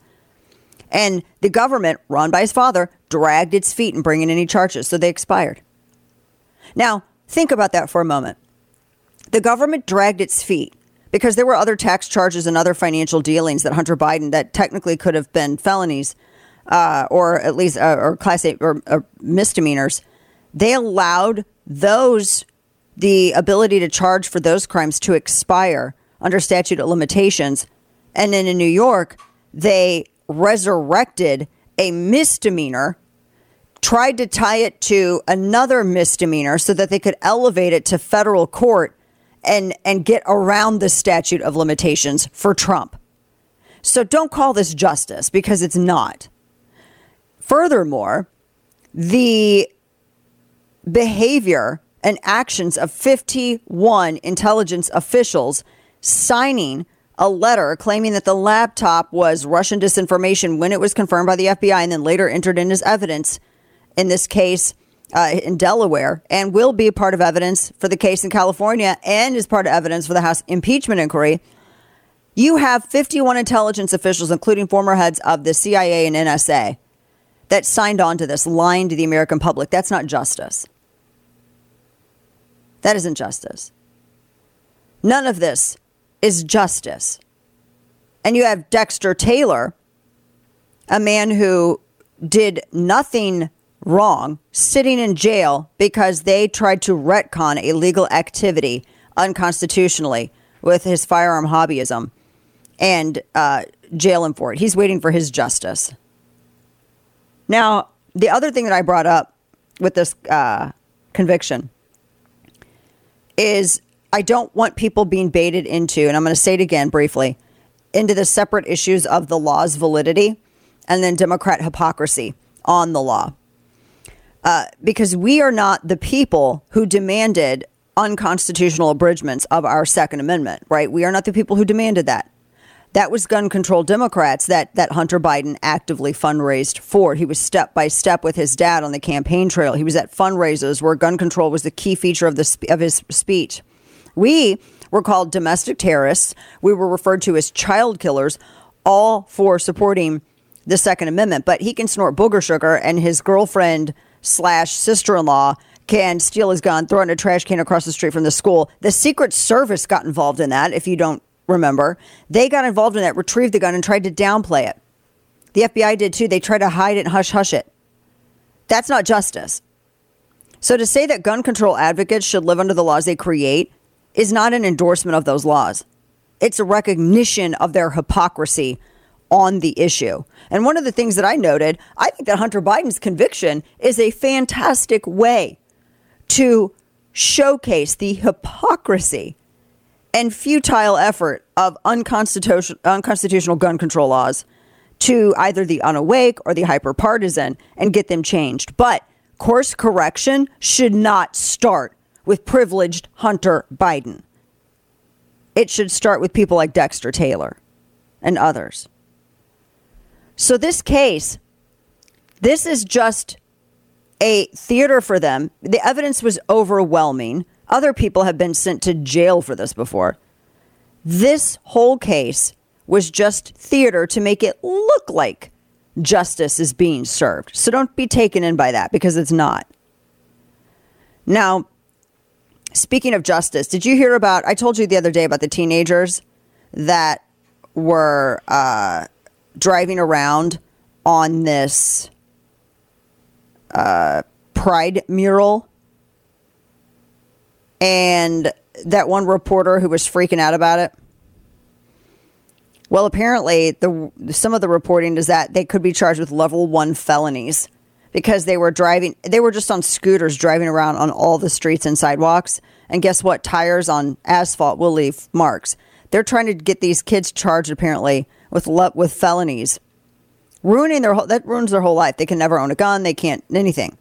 And the government, run by his father, dragged its feet in bringing any charges. So they expired. Now, think about that for a moment. The government dragged its feet because there were other tax charges and other financial dealings that Hunter Biden that technically could have been felonies or at least or class A or misdemeanors. They allowed the ability to charge for those crimes to expire under statute of limitations. And then in New York, they resurrected a misdemeanor, tried to tie it to another misdemeanor so that they could elevate it to federal court and get around the statute of limitations for Trump. So don't call this justice because it's not. Furthermore, the behavior and actions of 51 intelligence officials signing a letter claiming that the laptop was Russian disinformation when it was confirmed by the FBI and then later entered in as evidence in this case in Delaware and will be a part of evidence for the case in California and is part of evidence for the House impeachment inquiry. You have 51 intelligence officials, including former heads of the CIA and NSA, that signed on to this, lying to the American public. That's not justice. That isn't justice. None of this is justice. And you have Dexter Taylor, a man who did nothing wrong, sitting in jail because they tried to retcon a legal activity unconstitutionally with his firearm hobbyism and jail him for it. He's waiting for his justice. Now, the other thing that I brought up with this conviction is I don't want people being baited into, and I'm going to say it again briefly, into the separate issues of the law's validity and then Democrat hypocrisy on the law. Because we are not the people who demanded unconstitutional abridgments of our Second Amendment, right? We are not the people who demanded that. That was gun control Democrats that Hunter Biden actively fundraised for. He was step by step with his dad on the campaign trail. He was at fundraisers where gun control was the key feature of his speech. We were called domestic terrorists. We were referred to as child killers, all for supporting the Second Amendment. But he can snort booger sugar and his girlfriend / sister-in-law can steal his gun, throw it in a trash can across the street from the school. The Secret Service got involved in that, if you don't remember. They got involved in that, retrieved the gun and tried to downplay it. The FBI did too. They tried to hide it and hush it. That's not justice. So to say that gun control advocates should live under the laws they create is not an endorsement of those laws. It's a recognition of their hypocrisy on the issue. And one of the things that I noted, I think that Hunter Biden's conviction is a fantastic way to showcase the hypocrisy and futile effort of unconstitutional gun control laws to either the unawake or the hyper-partisan and get them changed. But course correction should not start with privileged Hunter Biden. It should start with people like Dexter Taylor and others. So this case, this is just a theater for them. The evidence was overwhelming. Other people have been sent to jail for this before. This whole case was just theater to make it look like justice is being served. So don't be taken in by that, because it's not. Now, speaking of justice, did you hear about, I told you the other day about the teenagers that were driving around on this pride mural, and that one reporter who was freaking out about it? Well, apparently, some of the reporting is that they could be charged with level 1 felonies because they were just on scooters driving around on all the streets and sidewalks. And guess what? Tires on asphalt will leave marks. They're trying to get these kids charged, apparently, with felonies. That ruins their whole life. They can never own a gun. They can't anything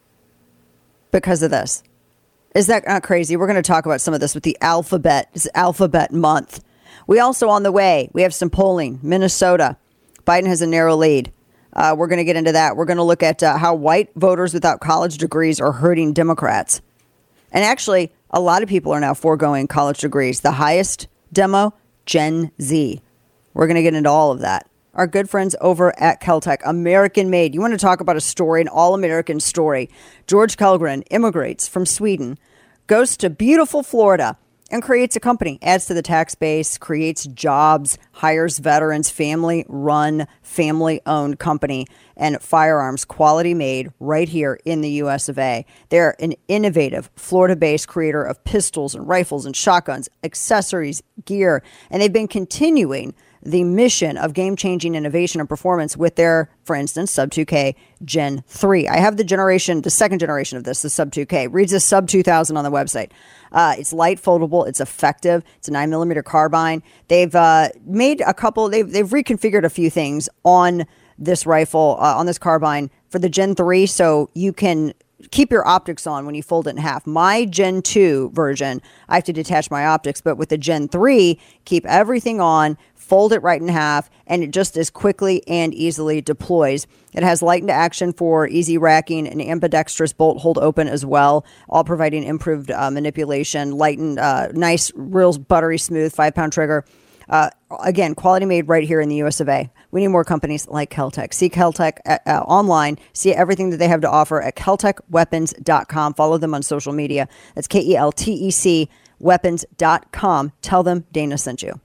because of this. Is that not crazy? We're going to talk about some of this with the alphabet. It's Alphabet Month. We also, on the way, we have some polling. Minnesota, Biden has a narrow lead. We're going to get into that. We're going to look at how white voters without college degrees are hurting Democrats. And actually, a lot of people are now foregoing college degrees. The highest demo, Gen Z. We're going to get into all of that. Our good friends over at Keltec, American made. You want to talk about a story, an all-American story. George Kellgren immigrates from Sweden, goes to beautiful Florida, and creates a company, adds to the tax base, creates jobs, hires veterans, family-run, family-owned company, and firearms quality made right here in the U.S. of A. They're an innovative Florida-based creator of pistols and rifles and shotguns, accessories, gear, and they've been continuing the mission of game-changing innovation and performance with their, for instance, Sub 2K Gen 3. I have the second generation of this, the Sub 2K. Reads a Sub 2000 on the website. It's light, foldable, it's effective. It's a 9mm carbine. They've made a couple, they've reconfigured a few things on this rifle, on this carbine for the Gen 3, so you can keep your optics on when you fold it in half. My Gen 2 version, I have to detach my optics, but with the Gen 3, keep everything on, fold it right in half, and it just as quickly and easily deploys. It has light into action for easy racking and ambidextrous bolt hold open as well, all providing improved manipulation, light and nice, real buttery smooth 5-pound trigger. Again, quality made right here in the US of A. We need more companies like Keltec. See Keltec online. See everything that they have to offer at KeltecWeapons.com. Follow them on social media. That's KELTEC weapons.com. Tell them Dana sent you.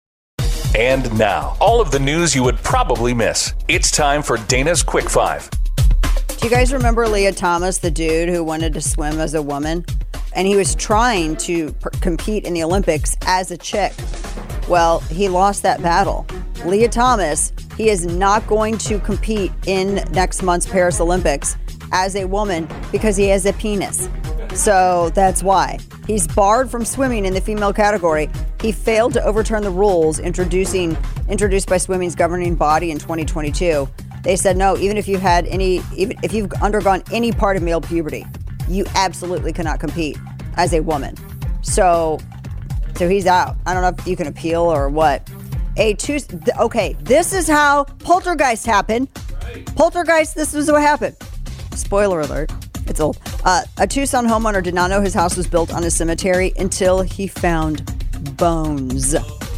And now, all of the news you would probably miss. It's time for Dana's Quick 5.
Do you guys remember Leah Thomas, the dude who wanted to swim as a woman? And he was trying to compete in the Olympics as a chick. Well, he lost that battle. Leah Thomas, he is not going to compete in next month's Paris Olympics as a woman because he has a penis. So that's why. He's barred from swimming in the female category. He failed to overturn the rules introduced by swimming's governing body in 2022. They said no, even if you've undergone any part of male puberty, you absolutely cannot compete as a woman. So he's out. I don't know if you can appeal or what. Okay, this is how Poltergeist happened. Poltergeist, this is what happened. Spoiler alert. It's old. A Tucson homeowner did not know his house was built on a cemetery until he found bones.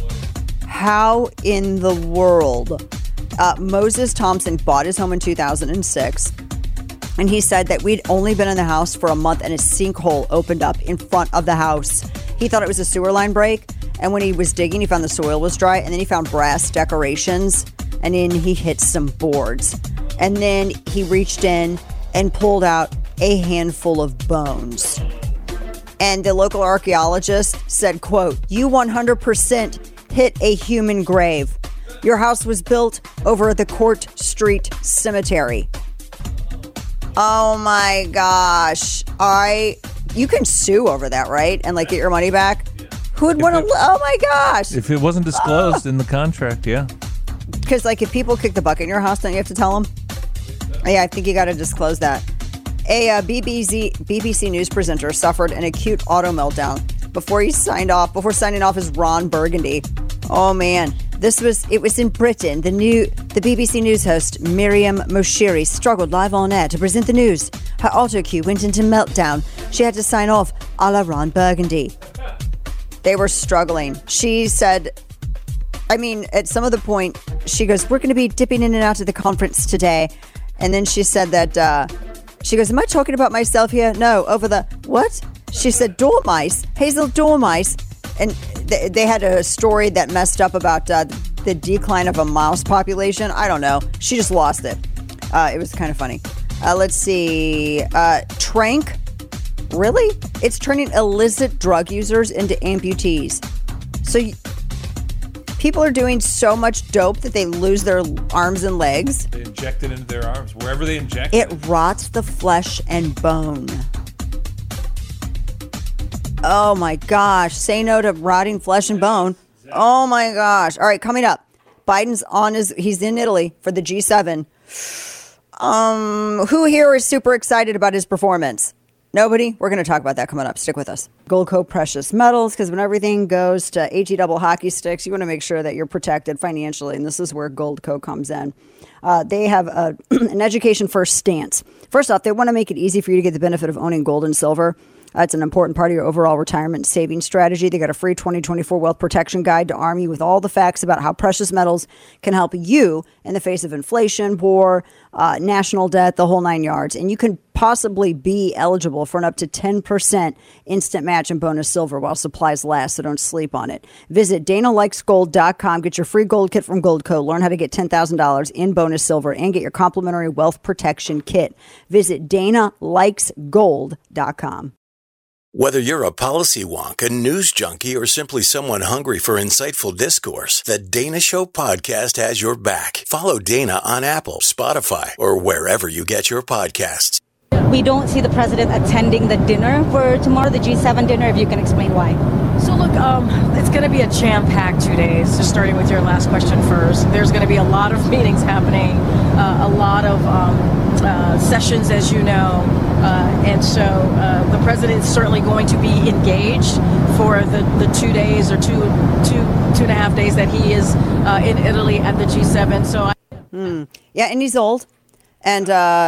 How in the world? Moses Thompson bought his home in 2006. And he said that we'd only been in the house for a month and a sinkhole opened up in front of the house. He thought it was a sewer line break. And when he was digging, he found the soil was dry. And then he found brass decorations. And then he hit some boards. And then he reached in and pulled out a handful of bones. And the local archaeologist said, quote, "You 100% hit a human grave. Your house was built over the Court Street Cemetery." Oh my gosh. You can sue over that, right? And get your money back. Who would want to? Oh my gosh!
If it wasn't disclosed in the contract, yeah.
Because like if people kick the bucket in your house, don't you have to tell them? Yeah, I think you got to disclose that. A BBC News presenter suffered an acute auto meltdown before signing off as Ron Burgundy. Oh man, it was in Britain. The BBC News host Miriam Moshiri struggled live on air to present the news. Her auto cue went into meltdown. She had to sign off a la Ron Burgundy. They were struggling. She said, at some of the point, she goes, "We're going to be dipping in and out of the conference today." And then she said that, she goes, "Am I talking about myself here?" "No, over the," "What?" She said, "Dormice, Hazel Dormice." And they had a story that messed up about the decline of a mouse population. I don't know. She just lost it. It was kind of funny. Let's see. Trank. Really? It's turning illicit drug users into amputees. So people are doing so much dope that they lose their arms and legs.
They inject it into their arms. Wherever they inject
it rots the flesh and bone. Oh my gosh. Say no to rotting flesh and bone. Oh my gosh. All right, coming up. Biden's he's in Italy for the G7. Who here is super excited about his performance? Nobody? We're going to talk about that coming up. Stick with us. Goldco Precious Metals, because when everything goes to HE double hockey sticks, you want to make sure that you're protected financially, and this is where Goldco comes in. They have an education first stance. First off, they want to make it easy for you to get the benefit of owning gold and silver. It's an important part of your overall retirement savings strategy. They got a free 2024 wealth protection guide to arm you with all the facts about how precious metals can help you in the face of inflation, war, national debt, the whole 9 yards. And you can possibly be eligible for an up to 10% instant match and bonus silver while supplies last, so don't sleep on it. Visit DanaLikesGold.com. Get your free gold kit from Goldco. Learn how to get $10,000 in bonus silver and get your complimentary wealth protection kit. Visit DanaLikesGold.com.
Whether you're a policy wonk, a news junkie, or simply someone hungry for insightful discourse, the Dana Show podcast has your back. Follow Dana on Apple, Spotify, or wherever you get your podcasts.
We don't see the president attending the dinner for tomorrow, the G7 dinner, if you can explain why.
So look, it's going to be a jam-packed 2 days, just starting with your last question first. There's going to be a lot of meetings happening, a lot of sessions, as you know, and so the president is certainly going to be engaged for the 2 days or two and a half days that he is in Italy at the G7. So,
yeah, and he's old and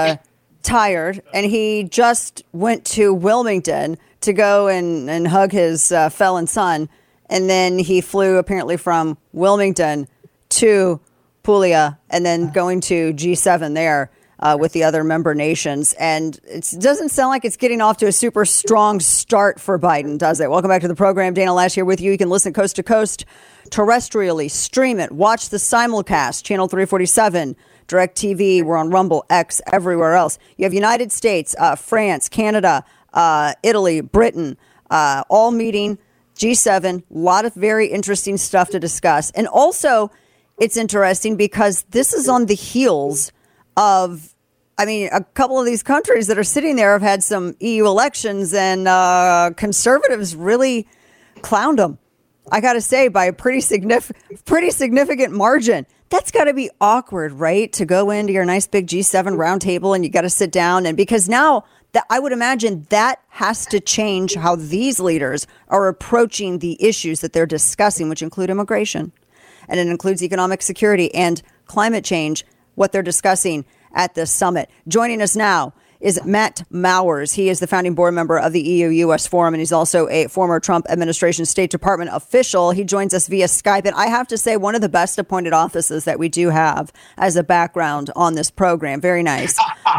tired, and he just went to Wilmington to go and hug his felon son, and then he flew apparently from Wilmington to Puglia, and then going to G7 there with the other member nations. And it doesn't sound like it's getting off to a super strong start for Biden, does it? Welcome back to the program. Dana Lash here with you. You can listen coast to coast terrestrially, stream it, watch the simulcast, channel 347, DirecTV. We're on Rumble, X, everywhere else. You have United States, France, Canada, Italy, Britain, all meeting G7. A lot of very interesting stuff to discuss. And also, it's interesting because this is on the heels of, a couple of these countries that are sitting there have had some EU elections, and conservatives really clowned them. I got to say, by a pretty significant margin. That's got to be awkward, right? To go into your nice big G7 roundtable and you got to sit down, and because now that I would imagine that has to change how these leaders are approaching the issues that they're discussing, which include immigration, and it includes economic security and climate change, what they're discussing at this summit. Joining us now is Matt Mowers. He is the founding board member of the EU-US Forum, and he's also a former Trump administration State Department official. He joins us via Skype, and I have to say, one of the best appointed offices that we do have as a background on this program. Very nice.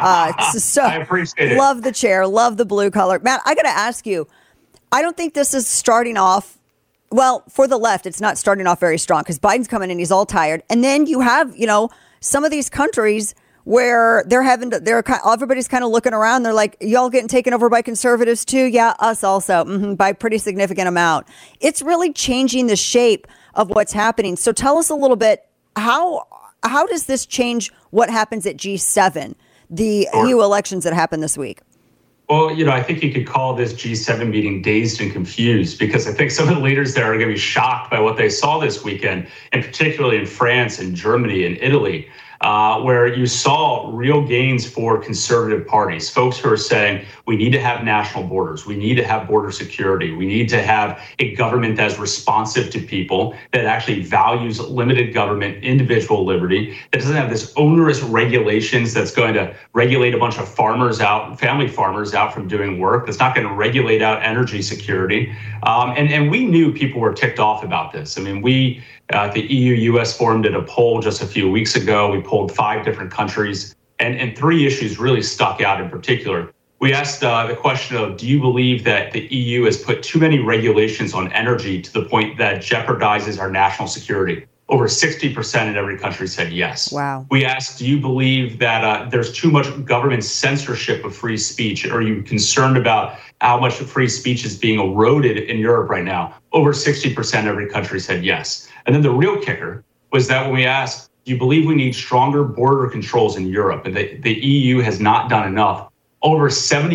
I appreciate it. Love the chair, love the blue color. Matt, I got to ask you, I don't think this is starting off, well, for the left, it's not starting off very strong because Biden's coming in, he's all tired. And then you have, some of these countries where everybody's kind of looking around. They're like, y'all getting taken over by conservatives too? Yeah, us also, by a pretty significant amount. It's really changing the shape of what's happening. So tell us a little bit, how does this change what happens at G7, the EU elections that happen this week?
Well, I think you could call this G7 meeting dazed and confused, because I think some of the leaders there are going to be shocked by what they saw this weekend, and particularly in France and Germany and Italy, where you saw real gains for conservative parties, folks who are saying we need to have national borders, we need to have border security, we need to have a government that's responsive to people, that actually values limited government, individual liberty, that doesn't have this onerous regulations that's going to regulate a bunch of farmers out, family farmers out from doing work, that's not going to regulate out energy security. And we knew people were ticked off about this. I mean, we at the EU-US Forum did a poll just a few weeks ago. We polled 5 different countries, and 3 issues really stuck out in particular. We asked the question of, do you believe that the EU has put too many regulations on energy to the point that jeopardizes our national security? Over 60% in every country said yes.
Wow.
We asked, do you believe that there's too much government censorship of free speech? Are you concerned about how much free speech is being eroded in Europe right now? Over 60% every country said yes. And then the real kicker was that when we asked, do you believe we need stronger border controls in Europe, and the EU has not done enough? Over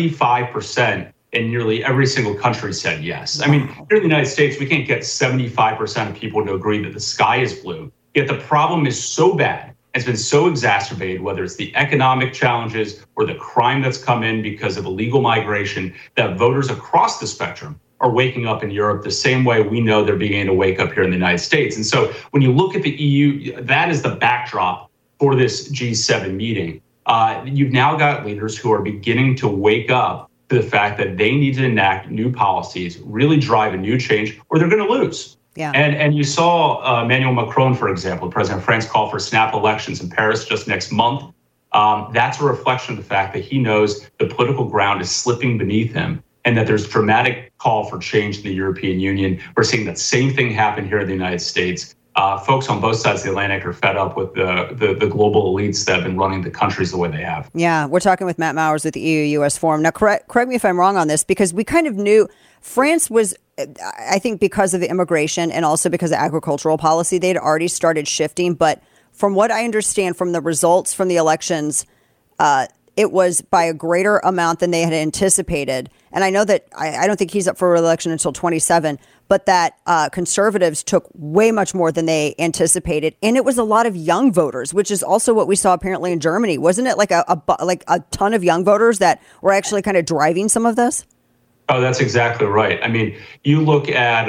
75% in nearly every single country said yes. I mean, here in the United States, we can't get 75% of people to agree that the sky is blue. Yet the problem is so bad, it's been so exacerbated, whether it's the economic challenges or the crime that's come in because of illegal migration, that voters across the spectrum are waking up in Europe the same way we know they're beginning to wake up here in the United States. And so when you look at the EU, that is the backdrop for this G7 meeting. You've now got leaders who are beginning to wake up to the fact that they need to enact new policies, really drive a new change, or they're going to lose.
Yeah.
And you saw Emmanuel Macron, for example, the president of France, call for snap elections in Paris just next month. That's a reflection of the fact that he knows the political ground is slipping beneath him, and that there's dramatic call for change in the European Union. We're seeing that same thing happen here in the United States. Folks on both sides of the Atlantic are fed up with the global elites that have been running the countries the way they have.
Yeah, we're talking with Matt Mowers with the EU-US Forum. Now, correct me if I'm wrong on this, because we kind of knew France was, I think because of the immigration and also because of agricultural policy, they'd already started shifting. But from what I understand from the results from the elections, it was by a greater amount than they had anticipated. And I know that I don't think he's up for re-election until 27, but that conservatives took way much more than they anticipated. And it was a lot of young voters, which is also what we saw apparently in Germany. Wasn't it like a ton of young voters that were actually kind of driving some of this?
Oh, that's exactly right. I mean, you look at,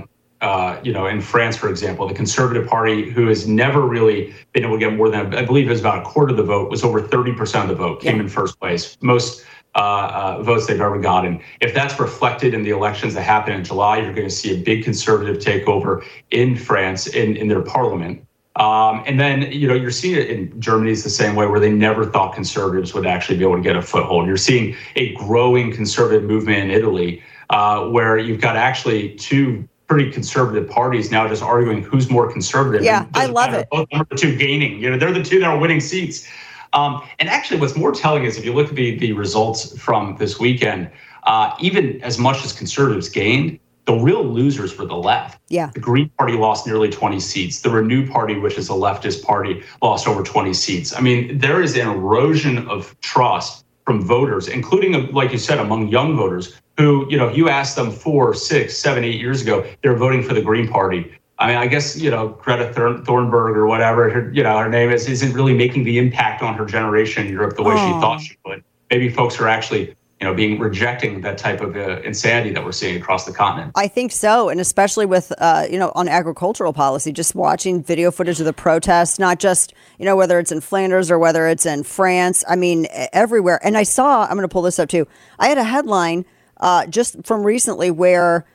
in France, for example, the Conservative Party, who has never really been able to get more than, I believe it was about a quarter of the vote, was over 30% of the vote, came in first place. Most votes they've ever gotten. If that's reflected in the elections that happen in July, you're going to see a big conservative takeover in France in their parliament. And then, you're seeing it in Germany is the same way, where they never thought conservatives would actually be able to get a foothold. You're seeing a growing conservative movement in Italy, where you've got actually 2 pretty conservative parties now just arguing who's more conservative.
Yeah, I love it.
Both are the 2 gaining. They're the 2 that are winning seats. And actually, what's more telling is if you look at the results from this weekend, even as much as conservatives gained, the real losers were the left.
Yeah.
The Green Party lost nearly 20 seats. The Renew Party, which is a leftist party, lost over 20 seats. I mean, there is an erosion of trust from voters, including, like you said, among young voters who, you asked them 4, 6, 7, 8 years ago, they were voting for the Green Party. I mean, I guess, Greta Thunberg or whatever her name isn't really making the impact on her generation in Europe the way she thought she would. Maybe folks are actually, rejecting that type of insanity that we're seeing across the continent.
I think so. And especially with, on agricultural policy, just watching video footage of the protests, not just, whether it's in Flanders or whether it's in France, I mean, everywhere. And I saw, I'm going to pull this up too. I had a headline just from recently where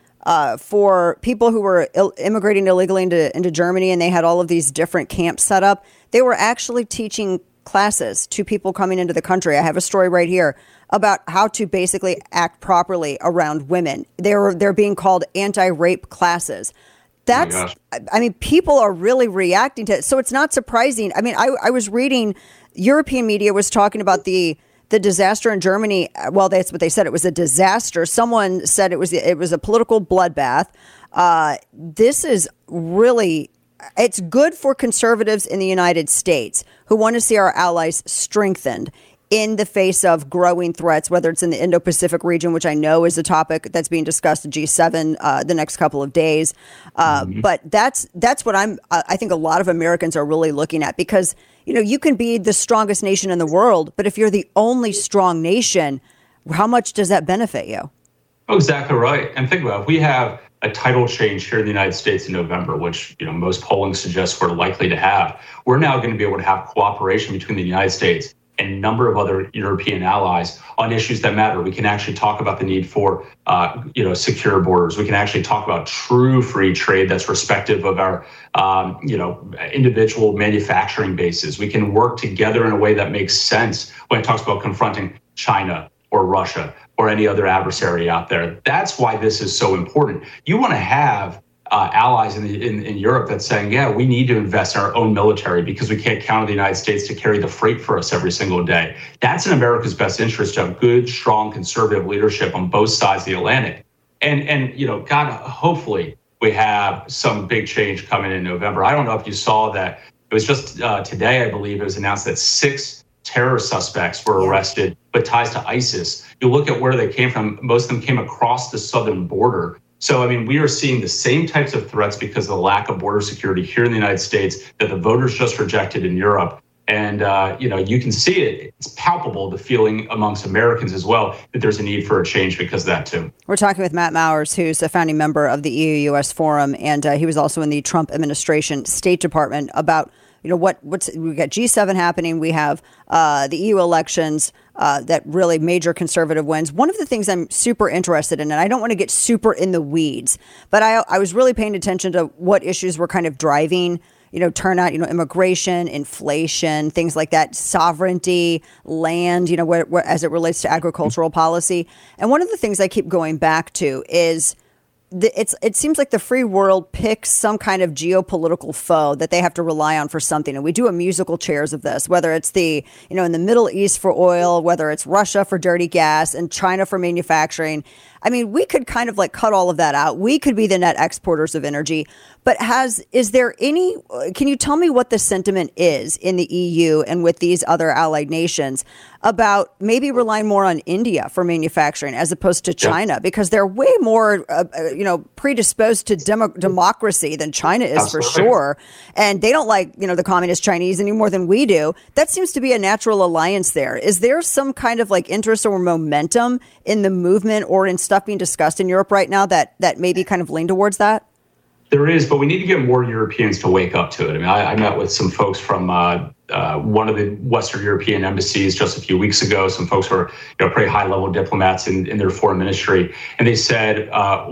for people who were immigrating illegally into Germany, and they had all of these different camps set up, they were actually teaching classes to people coming into the country. I have a story right here about how to basically act properly around women. They're being called anti-rape classes. That's, I mean, people are really reacting to it. So it's not surprising. I mean, I was reading, European media was talking about the disaster in Germany. Well, that's what they said. It was a disaster. Someone said it was a political bloodbath. This is really, it's good for conservatives in the United States who want to see our allies strengthened. in the face of growing threats, whether it's in the Indo-Pacific region, which I know is a topic that's being discussed at G7 the next couple of days. But that's what I think a lot of Americans are really looking at, because, you can be the strongest nation in the world, but if you're the only strong nation, how much does that benefit you?
Oh, exactly right. And think about it, if we have a title change here in the United States in November, which most polling suggests we're likely to have, we're now going to be able to have cooperation between the United States and a number of other European allies on issues that matter. We can actually talk about the need for, secure borders. We can actually talk about true free trade that's respective of our, individual manufacturing bases. We can work together in a way that makes sense when it talks about confronting China or Russia or any other adversary out there. That's why this is so important. You want to have allies in Europe that's saying, yeah, we need to invest in our own military because we can't count on the United States to carry the freight for us every single day. That's in America's best interest to have good, strong, conservative leadership on both sides of the Atlantic. And God, hopefully we have some big change coming in November. I don't know if you saw that. It was just today, I believe, it was announced that 6 terror suspects were arrested, but ties to ISIS. You look at where they came from, most of them came across the southern border. So, we are seeing the same types of threats because of the lack of border security here in the United States that the voters just rejected in Europe. And, you can see it. It's palpable, the feeling amongst Americans as well, that there's a need for a change because of that, too.
We're talking with Matt Mowers, who's a founding member of the EU-US Forum, and he was also in the Trump administration State Department about we got G7 happening. We have the EU elections, that really major conservative wins. One of the things I'm super interested in, and I don't want to get super in the weeds, but I was really paying attention to what issues were kind of driving, turnout, immigration, inflation, things like that, sovereignty, land, where, as it relates to agricultural policy. And one of the things I keep going back to is it seems like the free world picks some kind of geopolitical foe that they have to rely on for something. And we do a musical chairs of this, whether it's in the Middle East for oil, whether it's Russia for dirty gas and China for manufacturing. We could kind of cut all of that out. We could be the net exporters of energy. But can you tell me what the sentiment is in the EU and with these other allied nations about maybe relying more on India for manufacturing as opposed to China, because they're way more, predisposed to democracy than China is for sure. And they don't like, the communist Chinese any more than we do. That seems to be a natural alliance there. Is there some kind of interest or momentum in the movement or in stuff being discussed in Europe right now that maybe kind of lean towards that?
There is, but we need to get more Europeans to wake up to it. I met with some folks from one of the Western European embassies just a few weeks ago. Some folks who are pretty high-level diplomats in their foreign ministry, and they said,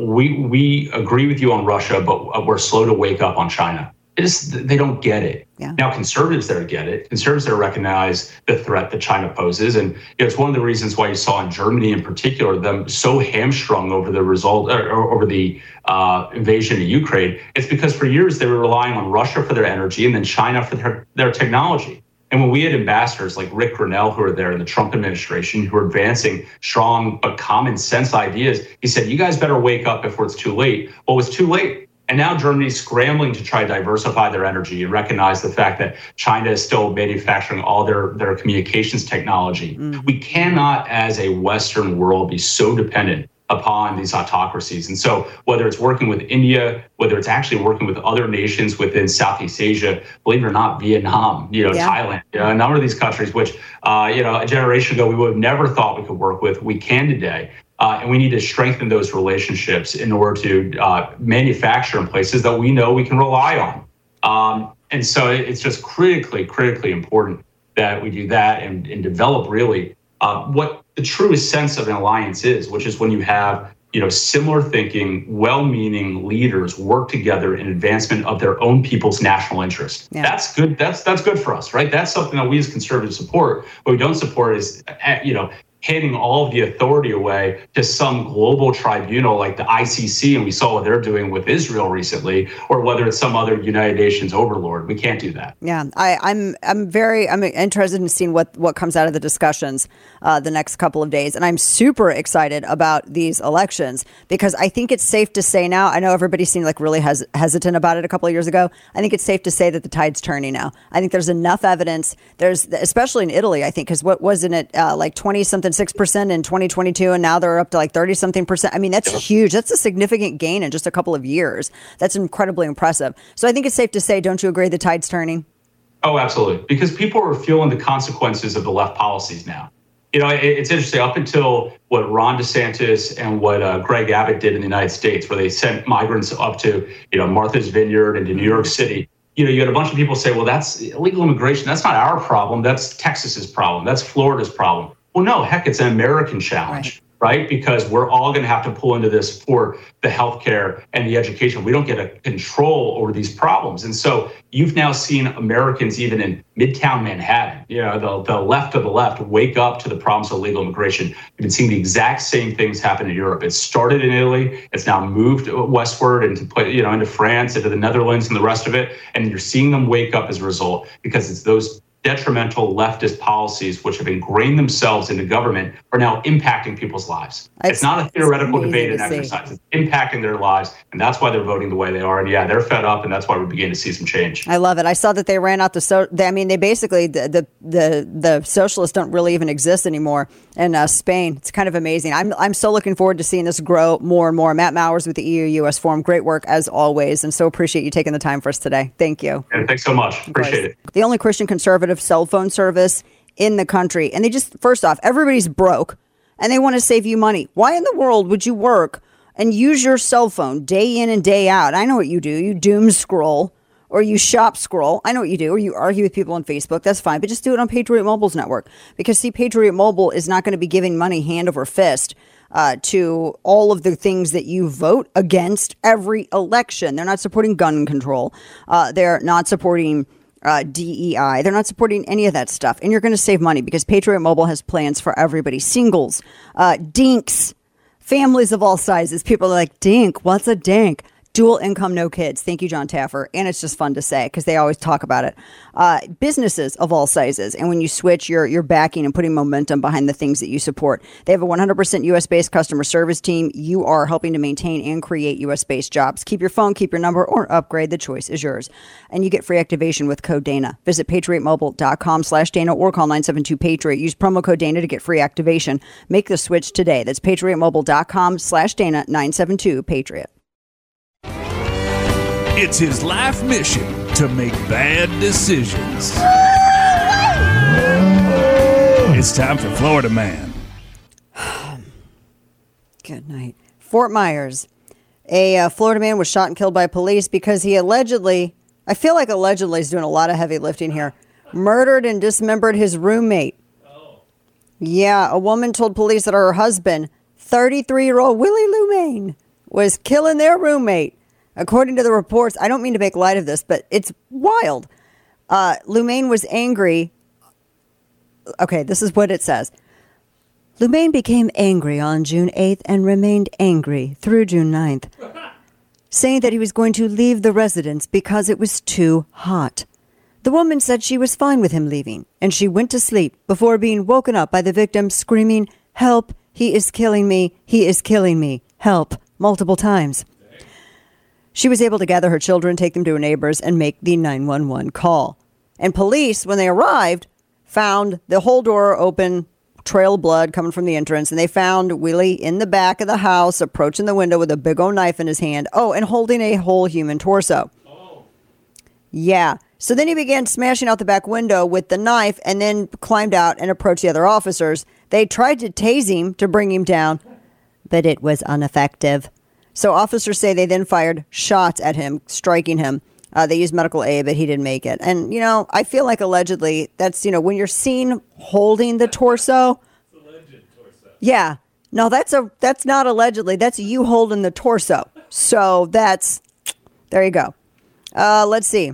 we agree with you on Russia, but we're slow to wake up on China. They don't get it. Yeah. Now, conservatives there get it. Conservatives there recognize the threat that China poses. And it's one of the reasons why you saw in Germany in particular, them so hamstrung over the result or over the invasion of Ukraine. It's because for years they were relying on Russia for their energy and then China for their technology. And when we had ambassadors like Rick Grenell, who are there in the Trump administration, who are advancing strong but common sense ideas, he said, you guys better wake up before it's too late. Well, it was too late. And now Germany's scrambling to try to diversify their energy and recognize the fact that China is still manufacturing all their communications technology. We cannot, as a Western world, be so dependent upon these autocracies. And so whether it's working with India, whether it's actually working with other nations within Southeast Asia, believe it or not, Vietnam, Thailand, a number of these countries, which, a generation ago, we would have never thought we could work with, we can today. And we need to strengthen those relationships in order to manufacture in places that we know we can rely on. And so it's just critically important that we do that and develop really what the truest sense of an alliance is, which is when you have similar thinking, well-meaning leaders work together in advancement of their own people's national interest. Yeah. That's good. That's good for us, right? That's something that we as conservatives support. What we don't support is, handing all of the authority away to some global tribunal like the ICC, and we saw what they're doing with Israel recently, or whether it's some other United Nations overlord. We can't do that.
Yeah, I'm interested in seeing what comes out of the discussions the next couple of days, and I'm super excited about these elections because I think it's safe to say now. I know everybody seemed like really hesitant about it a couple of years ago. I think it's safe to say that the tide's turning now. I think there's enough evidence. There's especially in Italy, I think, because what wasn't it like 20-something 6% in 2022, and now they're up to like 30-something percent. I mean, that's huge. That's a significant gain in just a couple of years. That's incredibly impressive. So I think it's safe to say, don't you agree, the tide's turning?
Oh, absolutely. Because people are feeling the consequences of the left policies now. You know, it's interesting. Up until what Ron DeSantis and what Greg Abbott did in the United States, where they sent migrants up to, Martha's Vineyard and to New York City, you had a bunch of people say, well, that's illegal immigration. That's not our problem. That's Texas's problem. That's Florida's problem. Well, no, heck, it's an American challenge, right? Because we're all going to have to pull into this for the healthcare and the education. We don't get a control over these problems. And so you've now seen Americans, even in Midtown Manhattan, the left of the left, wake up to the problems of illegal immigration. You've been seeing the exact same things happen in Europe. It started in Italy. It's now moved westward into France, into the Netherlands and the rest of it. And you're seeing them wake up as a result because it's those detrimental leftist policies which have ingrained themselves into government are now impacting people's lives. It's not a theoretical debate and exercise. It's impacting their lives, and that's why they're voting the way they are. And yeah, they're fed up, and that's why we're beginning to see some change. I
love it. I saw that they ran out they basically the socialists don't really even exist anymore in Spain. It's kind of amazing. I'm so looking forward to seeing this grow more and more. Matt Mowers with the EU-US Forum. Great work as always, and so appreciate you taking the time for us today. Thank you.
And thanks so much. Appreciate it.
The only Christian conservative cell phone service in the country. And first off, everybody's broke and they want to save you money. Why in the world would you work and use your cell phone day in and day out? I know what you do. You doom scroll or you shop scroll. I know what you do. Or you argue with people on Facebook. That's fine. But just do it on Patriot Mobile's network. Because see, Patriot Mobile is not going to be giving money hand over fist to all of the things that you vote against every election. They're not supporting gun control. They're not supporting DEI. They're not supporting any of that stuff. And you're going to save money because Patriot Mobile has plans for everybody. Singles, dinks, families of all sizes. People are like, dink, what's a dink? Dual income, no kids. Thank you, John Taffer. And it's just fun to say because they always talk about it. Businesses of all sizes. And when you switch, you're backing and putting momentum behind the things that you support. They have a 100% U.S.-based customer service team. You are helping to maintain and create U.S.-based jobs. Keep your phone, keep your number, or upgrade. The choice is yours. And you get free activation with code Dana. Visit patriotmobile.com/Dana or call 972-PATRIOT. Use promo code Dana to get free activation. Make the switch today. That's patriotmobile.com/Dana, 972-PATRIOT.
It's his life mission to make bad decisions. It's time for Florida Man.
Good night. Fort Myers. A Florida man was shot and killed by police because he allegedly, I feel like allegedly is doing a lot of heavy lifting here, murdered and dismembered his roommate. Yeah, a woman told police that her husband, 33-year-old Willie Lumain, was killing their roommate. According to the reports, I don't mean to make light of this, but it's wild. Lumain was angry. Okay, this is what it says. Lumain became angry on June 8th and remained angry through June 9th, saying that he was going to leave the residence because it was too hot. The woman said she was fine with him leaving, and she went to sleep before being woken up by the victim screaming, "Help, he is killing me, he is killing me, help," multiple times. She was able to gather her children, take them to her neighbors, and make the 911 call. And police, when they arrived, found the whole door open, trail of blood coming from the entrance, and they found Willie in the back of the house, approaching the window with a big old knife in his hand. Oh, and holding a whole human torso. Yeah. So then he began smashing out the back window with the knife and then climbed out and approached the other officers. They tried to tase him to bring him down, but it was ineffective. So officers say they then fired shots at him, striking him. They used medical aid, but he didn't make it. And, I feel like allegedly that's, when you're seen holding the torso. It's alleged torso. Yeah. No, that's not allegedly. That's you holding the torso. So there you go. Let's see.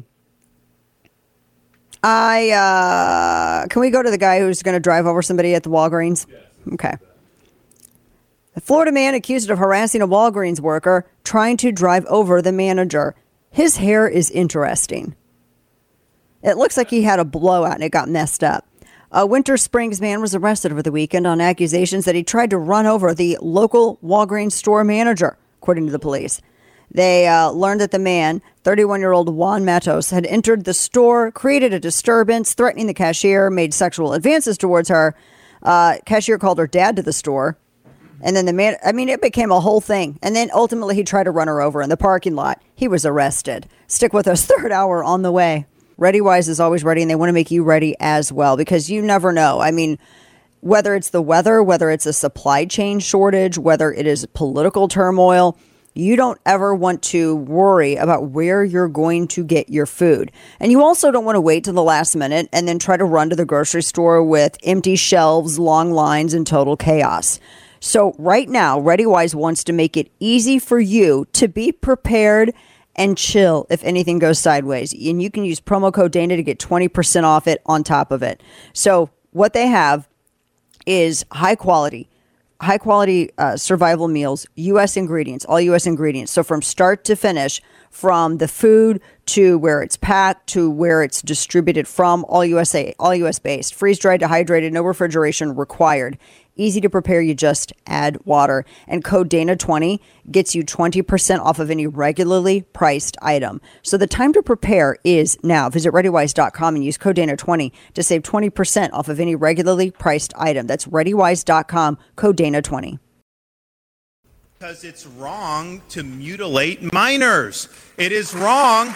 Can we go to the guy who's going to drive over somebody at the Walgreens? Yes. Okay. The Florida man accused of harassing a Walgreens worker trying to drive over the manager. His hair is interesting. It looks like he had a blowout and it got messed up. A Winter Springs man was arrested over the weekend on accusations that he tried to run over the local Walgreens store manager, according to the police. They learned that the man, 31-year-old Juan Matos, had entered the store, created a disturbance, threatening the cashier, made sexual advances towards her. Cashier called her dad to the store. And then the man, it became a whole thing. And then ultimately he tried to run her over in the parking lot. He was arrested. Stick with us, third hour on the way. ReadyWise is always ready, and they want to make you ready as well, because you never know. Whether it's the weather, whether it's a supply chain shortage, whether it is political turmoil, you don't ever want to worry about where you're going to get your food. And you also don't want to wait till the last minute and then try to run to the grocery store with empty shelves, long lines, and total chaos. So right now, ReadyWise wants to make it easy for you to be prepared and chill if anything goes sideways. And you can use promo code Dana to get 20% off it on top of it. So what they have is high quality survival meals, U.S. ingredients, all U.S. ingredients. So from start to finish, from the food to where it's packed to where it's distributed from, all U.S. based, freeze dried, dehydrated, no refrigeration required. Easy to prepare, you just add water. And code Dana20 gets you 20% off of any regularly priced item. So the time to prepare is now. Visit ReadyWise.com and use code Dana20 to save 20% off of any regularly priced item. That's ReadyWise.com, code Dana20.
Because it's wrong to mutilate minors. It is wrong.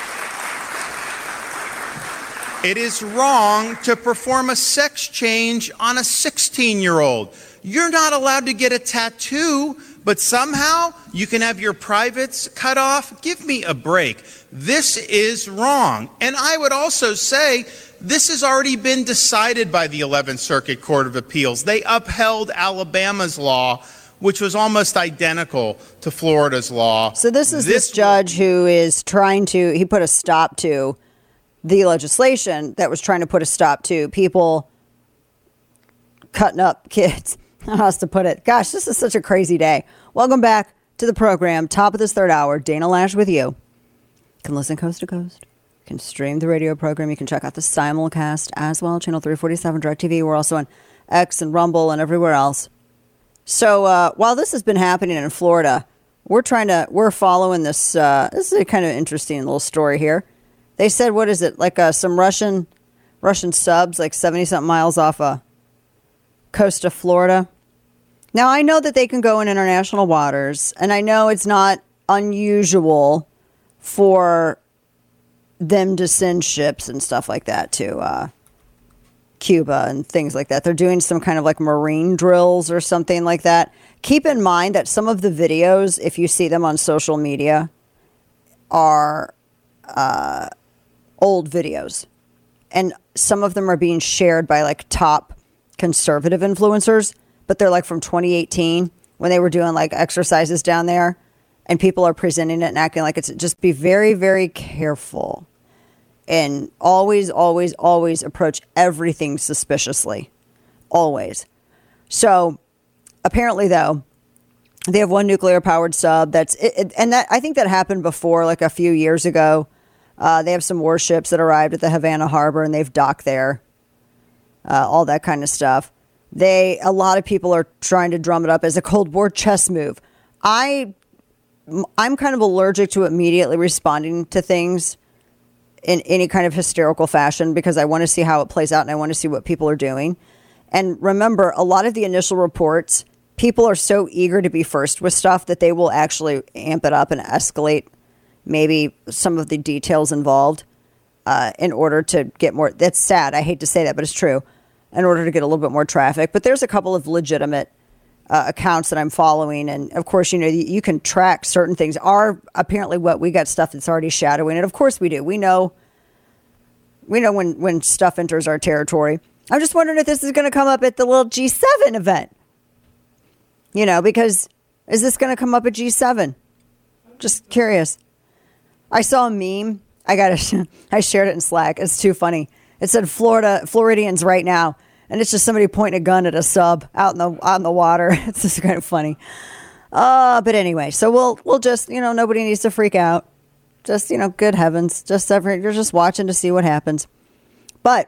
It is wrong to perform a sex change on a 16-year-old. You're not allowed to get a tattoo, but somehow you can have your privates cut off. Give me a break. This is wrong. And I would also say this has already been decided by the 11th Circuit Court of Appeals. They upheld Alabama's law, which was almost identical to Florida's law.
So this judge who is he put a stop to the legislation that was trying to put a stop to people cutting up kids. How else to put it? Gosh, this is such a crazy day. Welcome back to the program. Top of this third hour, Dana Lash with you. You can listen coast to coast. You can stream the radio program. You can check out the simulcast as well. Channel 347 DirecTV. We're also on X and Rumble and everywhere else. So while this has been happening in Florida, we're following this. This is a kind of interesting little story here. They said, what is it, like some Russian subs, like 70-something miles off a coast of Florida. Now, I know that they can go in international waters, and I know it's not unusual for them to send ships and stuff like that to Cuba and things like that. They're doing some kind of like marine drills or something like that. Keep in mind that some of the videos, if you see them on social media, are old videos, and some of them are being shared by like top conservative influencers, but they're like from 2018 when they were doing like exercises down there, and people are presenting it and acting like it's just. Be very, very careful, and always approach everything suspiciously, always. So apparently though, they have one nuclear powered sub that's and that I think that happened before, like a few years ago. They have some warships that arrived at the Havana Harbor and they've docked there. All that kind of stuff. A lot of people are trying to drum it up as a Cold War chess move. I'm kind of allergic to immediately responding to things in any kind of hysterical fashion because I want to see how it plays out and I want to see what people are doing. And remember, a lot of the initial reports, people are so eager to be first with stuff that they will actually amp it up and escalate maybe some of the details involved in order to get more. That's sad. I hate to say that, but it's true. In order to get a little bit more traffic. But there's a couple of legitimate accounts that I'm following. And of course, you can track certain things. Apparently we got stuff that's already shadowing it. Of course we do. We know when stuff enters our territory. I'm just wondering if this is going to come up at the little G7 event. Because is this going to come up at G7? Just curious. I saw a meme. I shared it in Slack. It's too funny. It said Floridians right now. and it's just somebody pointing a gun at a sub out on the water. It's just kind of funny. But anyway, so we'll just, nobody needs to freak out. Just, good heavens, you're just watching to see what happens. But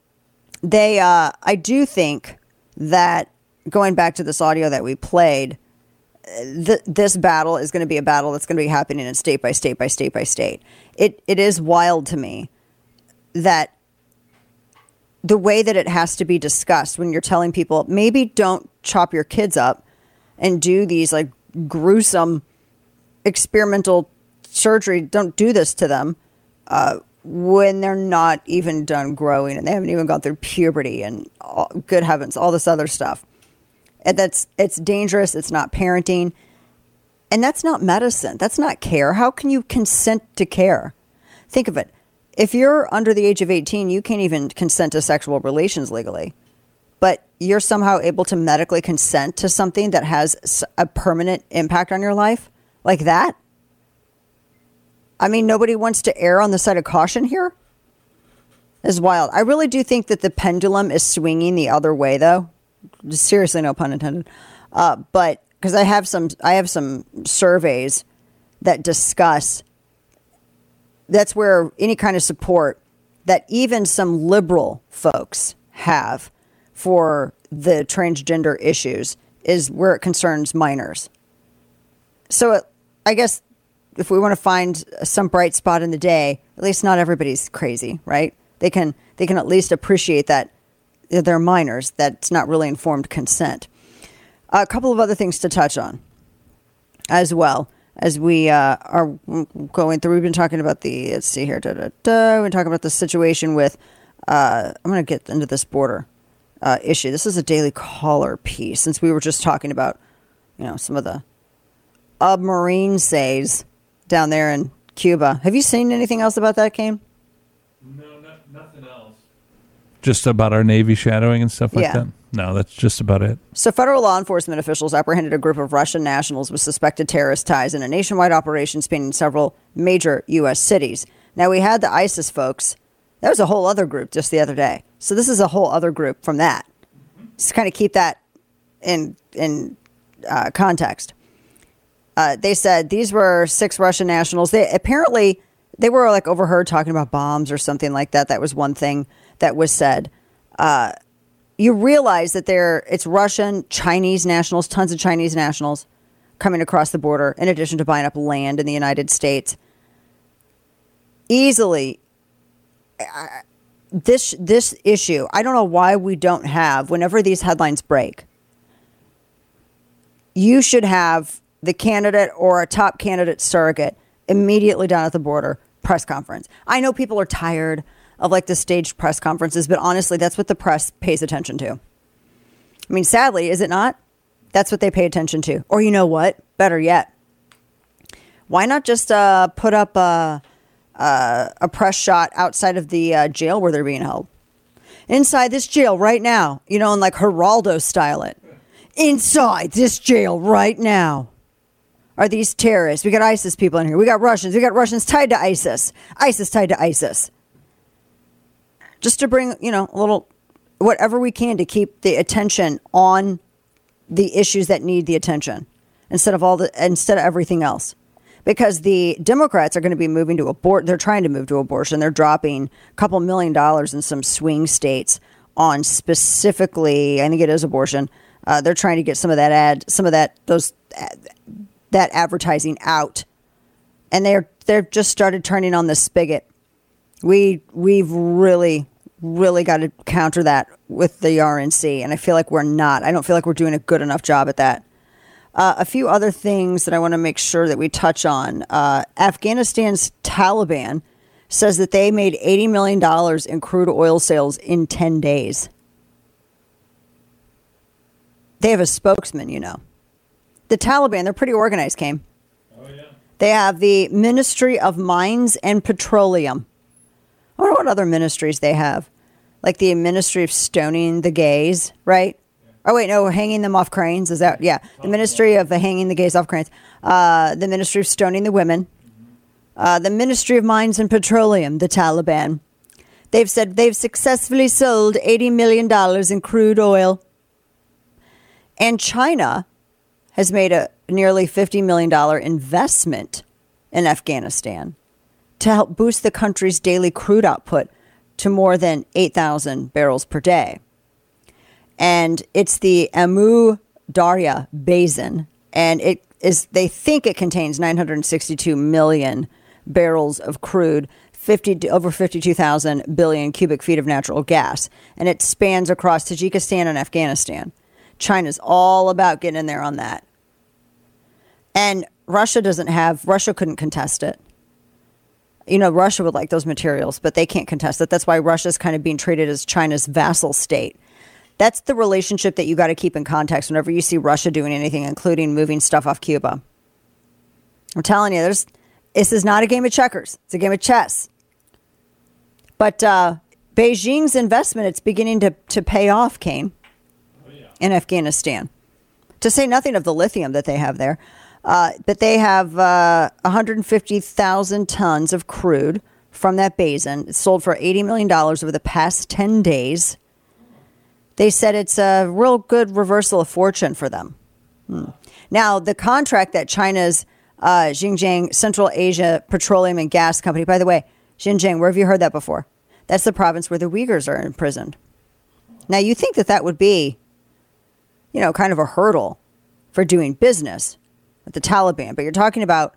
I do think that going back to this audio that we played, this battle is going to be a battle that's going to be happening in state by state by state by state. It is wild to me that the way that it has to be discussed when you're telling people, maybe don't chop your kids up and do these like gruesome experimental surgery. Don't do this to them when they're not even done growing and they haven't even gone through puberty and good heavens, all this other stuff. And it's dangerous. It's not parenting. And that's not medicine. That's not care. How can you consent to care? Think of it. If you're under the age of 18, you can't even consent to sexual relations legally. But you're somehow able to medically consent to something that has a permanent impact on your life like that. I mean, nobody wants to err on the side of caution here. It's wild. I really do think that the pendulum is swinging the other way, though. Seriously, no pun intended. But because I have some surveys that discuss that's where any kind of support that even some liberal folks have for the transgender issues is where it concerns minors. So I guess if we want to find some bright spot in the day, at least not everybody's crazy, right? They can at least appreciate that they're minors. That's not really informed consent. A couple of other things to touch on as well as we are going through. We've been talking about let's see here. We've been talking about the situation with, I'm going to get into this border issue. This is a Daily Caller piece, since we were just talking about, some of the submarines down there in Cuba. Have you seen anything else about that, Kane?
No, nothing else. Just about our Navy shadowing and stuff like that? No, that's just about it.
So federal law enforcement officials apprehended a group of Russian nationals with suspected terrorist ties in a nationwide operation spanning several major U.S. cities. Now, we had the ISIS folks. That was a whole other group just the other day. So this is a whole other group from that. Just kind of keep that in context. They said these were 6 Russian nationals. They were like overheard talking about bombs or something like that. That was one thing that was said. You realize that it's Russian, Chinese nationals, tons of Chinese nationals coming across the border, in addition to buying up land in the United States. Easily, this issue, I don't know why we don't have, whenever these headlines break, you should have the candidate or a top candidate surrogate immediately down at the border, press conference. I know people are tired of like the staged press conferences, but honestly, that's what the press pays attention to. I mean, sadly, is it not? That's what they pay attention to. Or you know what? Better yet, why not just put up a press shot outside of the jail where they're being held? Inside this jail right now, and like Geraldo style it. Inside this jail right now are these terrorists. We got ISIS people in here. We got Russians. We got Russians tied to ISIS. ISIS tied to ISIS. Just to bring, a little, whatever we can to keep the attention on the issues that need the attention instead of everything else. Because the Democrats are going to be moving to they're trying to move to abortion. They're dropping a couple $1 million in some swing states on specifically, I think it is abortion. They're trying to get some of that that advertising out, and they're just started turning on the spigot. We've really got to counter that with the RNC, and I feel like we're not. I don't feel like we're doing a good enough job at that. A few other things that I want to make sure that we touch on. Afghanistan's Taliban says that they made $80 million in crude oil sales in 10 days. They have a spokesman, The Taliban, they're pretty organized, Kame. Oh, yeah. They have the Ministry of Mines and Petroleum. I wonder what other ministries they have. Like the Ministry of Stoning the Gays, right? Yeah. Oh, wait, no, hanging them off cranes. Is that, yeah. The Ministry of hanging the gays off cranes. The Ministry of Stoning the Women. The Ministry of Mines and Petroleum, the Taliban. They've said they've successfully sold $80 million in crude oil. And China has made a nearly $50 million investment in Afghanistan to help boost the country's daily crude output to more than 8,000 barrels per day. And it's the Amu Darya Basin, and they think it contains 962 million barrels of crude, over 52,000 billion cubic feet of natural gas, and it spans across Tajikistan and Afghanistan. China's all about getting in there on that. And Russia couldn't contest it. You know, Russia would like those materials, but they can't contest it. That's why Russia's kind of being treated as China's vassal state. That's the relationship that you got to keep in context whenever you see Russia doing anything, including moving stuff off Cuba. I'm telling you, this is not a game of checkers. It's a game of chess. But Beijing's investment, it's beginning to pay off, Kane, in Afghanistan. To say nothing of the lithium that they have there. But they have 150,000 tons of crude from that basin. It's sold for $80 million over the past 10 days. They said it's a real good reversal of fortune for them. Now, the contract that China's Xinjiang Central Asia Petroleum and Gas Company, by the way, Xinjiang, where have you heard that before? That's the province where the Uyghurs are imprisoned. Now, you think that would be, kind of a hurdle for doing business with the Taliban, but you're talking about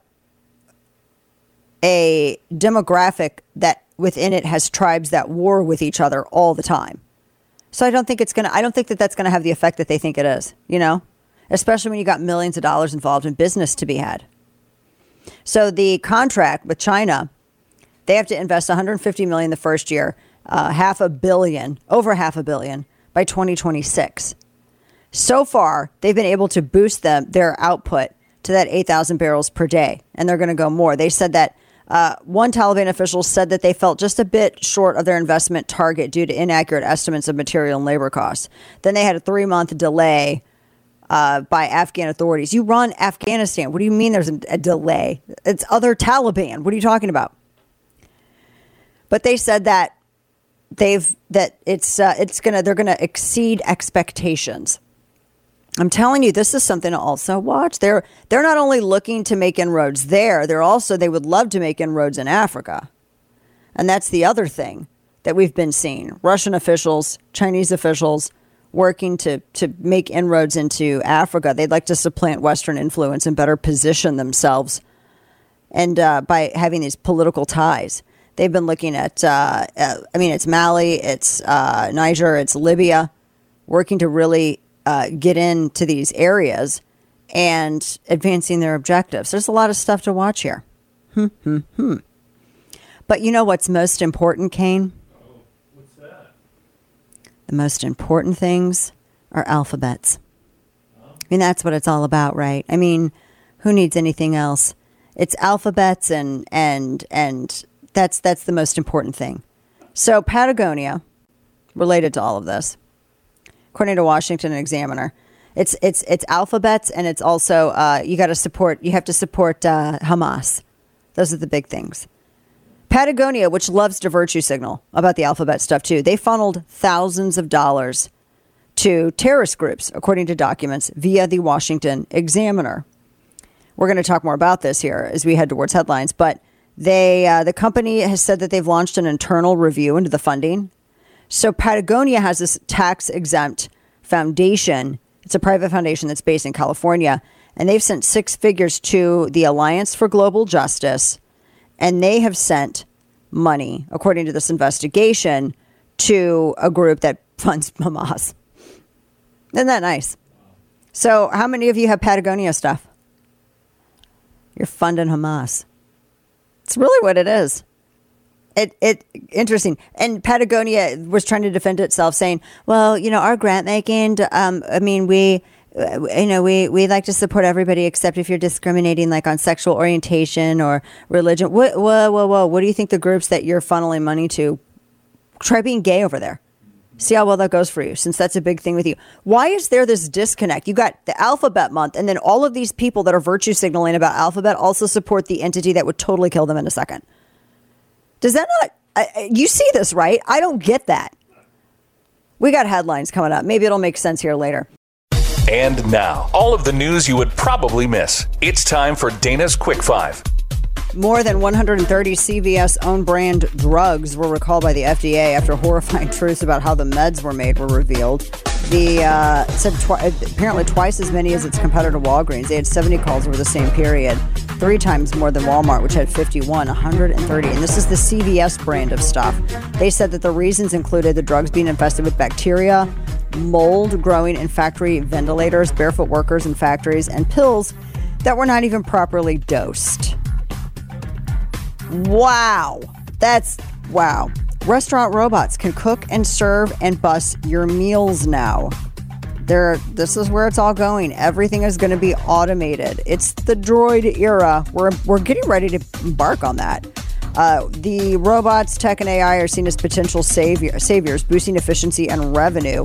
a demographic that within it has tribes that war with each other all the time. So I don't think that's going to have the effect that they think it is, especially when you got millions of dollars involved in business to be had. So the contract with China, they have to invest $150 million the first year, over $500 million by 2026. So far, they've been able to boost their output to that 8,000 barrels per day, and they're going to go more. They said that one Taliban official said that they felt just a bit short of their investment target due to inaccurate estimates of material and labor costs. Then they had a 3-month delay by Afghan authorities. You run Afghanistan. What do you mean there's a delay? It's other Taliban. What are you talking about? But they said that they're going to exceed expectations. I'm telling you, this is something to also watch. They're not only looking to make inroads there, they would love to make inroads in Africa. And that's the other thing that we've been seeing. Russian officials, Chinese officials working to make inroads into Africa. They'd like to supplant Western influence and better position themselves. And by having these political ties, they've been looking at, it's Mali, it's Niger, it's Libya, working to really get into these areas and advancing their objectives. There's a lot of stuff to watch here. But you know what's most important, Kane?
What's that?
The most important things are alphabets. That's what it's all about, right? Who needs anything else? It's alphabets and that's the most important thing. So Patagonia, related to all of this, according to Washington Examiner, it's alphabets, and it's also you have to support Hamas. Those are the big things. Patagonia, which loves to virtue signal about the alphabet stuff too, they funneled thousands of dollars to terrorist groups, according to documents via the Washington Examiner. We're going to talk more about this here as we head towards headlines, but the company has said that they've launched an internal review into the funding. So Patagonia has this tax-exempt foundation. It's a private foundation that's based in California, and they've sent 6 figures to the Alliance for Global Justice, and they have sent money, according to this investigation, to a group that funds Hamas. Isn't that nice? So how many of you have Patagonia stuff? You're funding Hamas. It's really what it is. It interesting. And Patagonia was trying to defend itself, saying, well, our grant making, we like to support everybody except if you're discriminating like on sexual orientation or religion. Whoa. What do you think the groups that you're funneling money to? Try being gay over there. See how well that goes for you, since that's a big thing with you. Why is there this disconnect? You got the Alphabet Month, and then all of these people that are virtue signaling about Alphabet also support the entity that would totally kill them in a second. Does that not, You see this, right? I don't get that. We got headlines coming up. Maybe it'll make sense here later.
And now, all of the news you would probably miss. It's time for Dana's Quick Five.
More than 130 CVS own brand drugs were recalled by the FDA after horrifying truths about how the meds were made were revealed. Apparently twice as many as its competitor Walgreens. They had 70 calls over the same period, 3 times more than Walmart, which had 51, 130. And this is the CVS brand of stuff. They said that the reasons included the drugs being infested with bacteria, mold growing in factory ventilators, barefoot workers in factories, and pills that were not even properly dosed. Wow. Wow. Restaurant robots can cook and serve and bus your meals now. This is where it's all going. Everything is going to be automated. It's the droid era. We're getting ready to embark on that. The robots, tech, and AI are seen as potential saviors, boosting efficiency and revenue.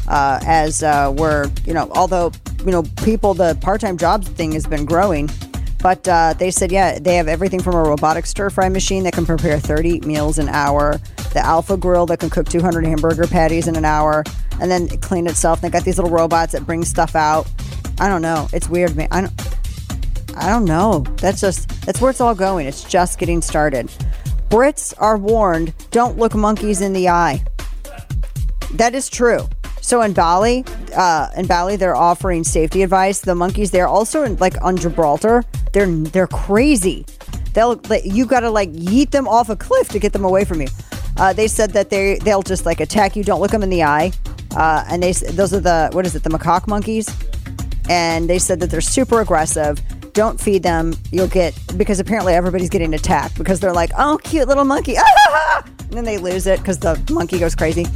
Although the part-time jobs thing has been growing. But they said, they have everything from a robotic stir-fry machine that can prepare 30 meals an hour, the Alpha Grill that can cook 200 hamburger patties in an hour, and then clean itself. They got these little robots that bring stuff out. I don't know. It's weird, man. I don't know. That's where it's all going. It's just getting started. Brits are warned, don't look monkeys in the eye. That is true. So in Bali, they're offering safety advice. The monkeys there, also on Gibraltar, they're crazy. You got to yeet them off a cliff to get them away from you. They said that they'll just attack you. Don't look them in the eye. And those are the macaque monkeys. And they said that they're super aggressive. Don't feed them. Because apparently everybody's getting attacked because they're like, oh, cute little monkey. And then they lose it because the monkey goes crazy.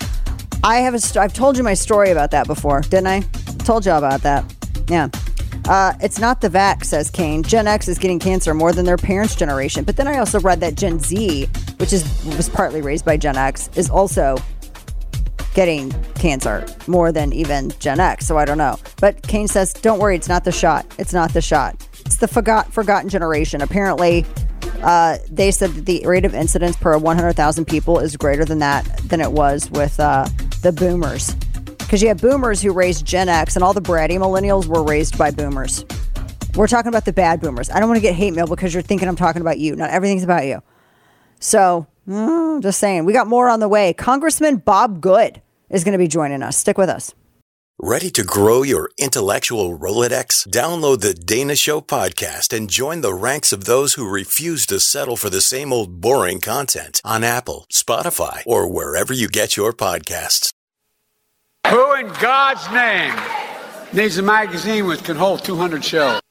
I've told you my story about that before, didn't I? Told you about that. Yeah. It's not the vax, says Kane. Gen X is getting cancer more than their parents' generation. But then I also read that Gen Z, which was partly raised by Gen X, is also getting cancer more than even Gen X. So I don't know. But Kane says, don't worry, it's not the shot. It's not the shot. It's the forgotten generation. Apparently, they said that the rate of incidence per 100,000 people is greater than it was with the boomers. Because you have boomers who raised Gen X, and all the bratty millennials were raised by boomers. We're talking about the bad boomers. I don't want to get hate mail because you're thinking I'm talking about you. Not everything's about you. So, just saying. We got more on the way. Congressman Bob Good is going to be joining us. Stick with us.
Ready to grow your intellectual Rolodex? Download the Dana Show podcast and join the ranks of those who refuse to settle for the same old boring content on Apple, Spotify, or wherever you get your podcasts.
Who in God's name needs a magazine which can hold 200 shells?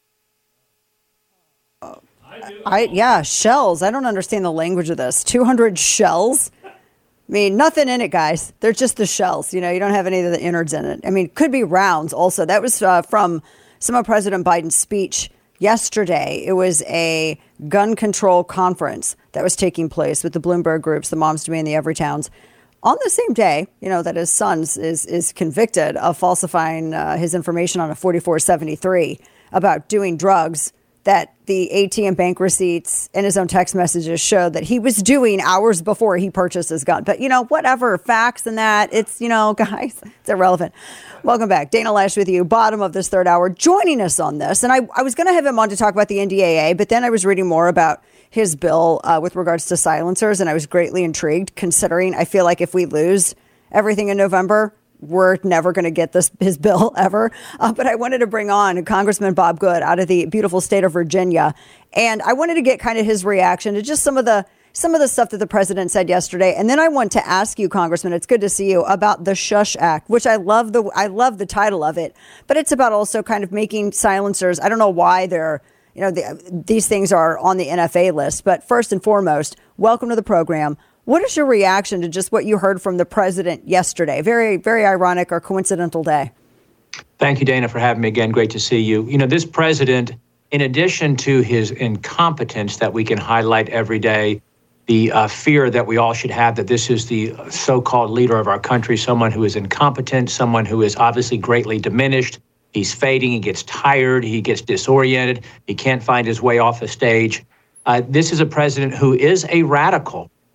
Shells. I don't understand the language of this. 200 shells? I mean, nothing in it, guys. They're just the shells. You don't have any of the innards in it. I mean, could be rounds also. That was from some of President Biden's speech yesterday. It was a gun control conference that was taking place with the Bloomberg groups, the Moms Demand, the Everytowns, on the same day, that his son is convicted of falsifying his information on a 4473 about doing drugs that the ATM bank receipts and his own text messages showed that he was doing hours before he purchased his gun. But, whatever, facts and that, it's, guys, it's irrelevant. Welcome back. Dana Loesch with you, bottom of this third hour, joining us on this. And I was going to have him on to talk about the NDAA, but then I was reading more about his bill with regards to silencers, and I was greatly intrigued, considering I feel like if we lose everything in November, we're never going to get his bill ever. But I wanted to bring on Congressman Bob Good out of the beautiful state of Virginia. And I wanted to get kind of his reaction to just some of the stuff that the president said yesterday. And then I want to ask you, Congressman, it's good to see you, about the Shush Act, which I love the title of it. But it's about also kind of making silencers. I don't know why they're, these things are on the NFA list. But first and foremost, welcome to the program. What is your reaction to just what you heard from the president yesterday? Very, very ironic or coincidental day.
Thank you, Dana, for having me again. Great to see you. This president, in addition to his incompetence that we can highlight every day, the fear that we all should have that this is the so-called leader of our country, someone who is incompetent, someone who is obviously greatly diminished. He's fading, he gets tired, he gets disoriented, he can't find his way off the stage. This is a president who is a radical.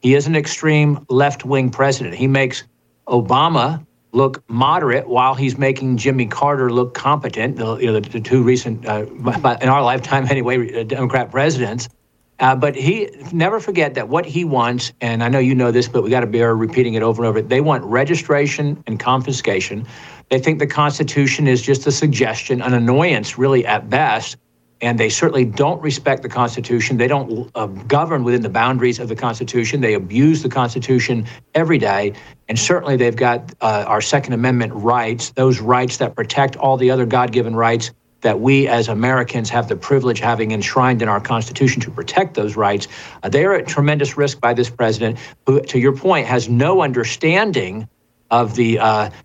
He is an extreme left-wing president. He makes Obama look moderate while he's making Jimmy Carter look competent. The two recent, in our lifetime anyway, Democrat presidents. But he never forget that what he wants, and I know you know this, but we got to be repeating it over and over. They want registration and confiscation. They think the Constitution is just a suggestion, an annoyance, really at best. And they certainly don't respect the Constitution. They don't govern within the boundaries of the Constitution. They abuse the Constitution every day. And certainly they've got our Second Amendment rights, those rights that protect all the other God-given rights that we as Americans have the privilege of having enshrined in our Constitution to protect those rights. They are at tremendous risk by this president who, to your point, has no understanding of the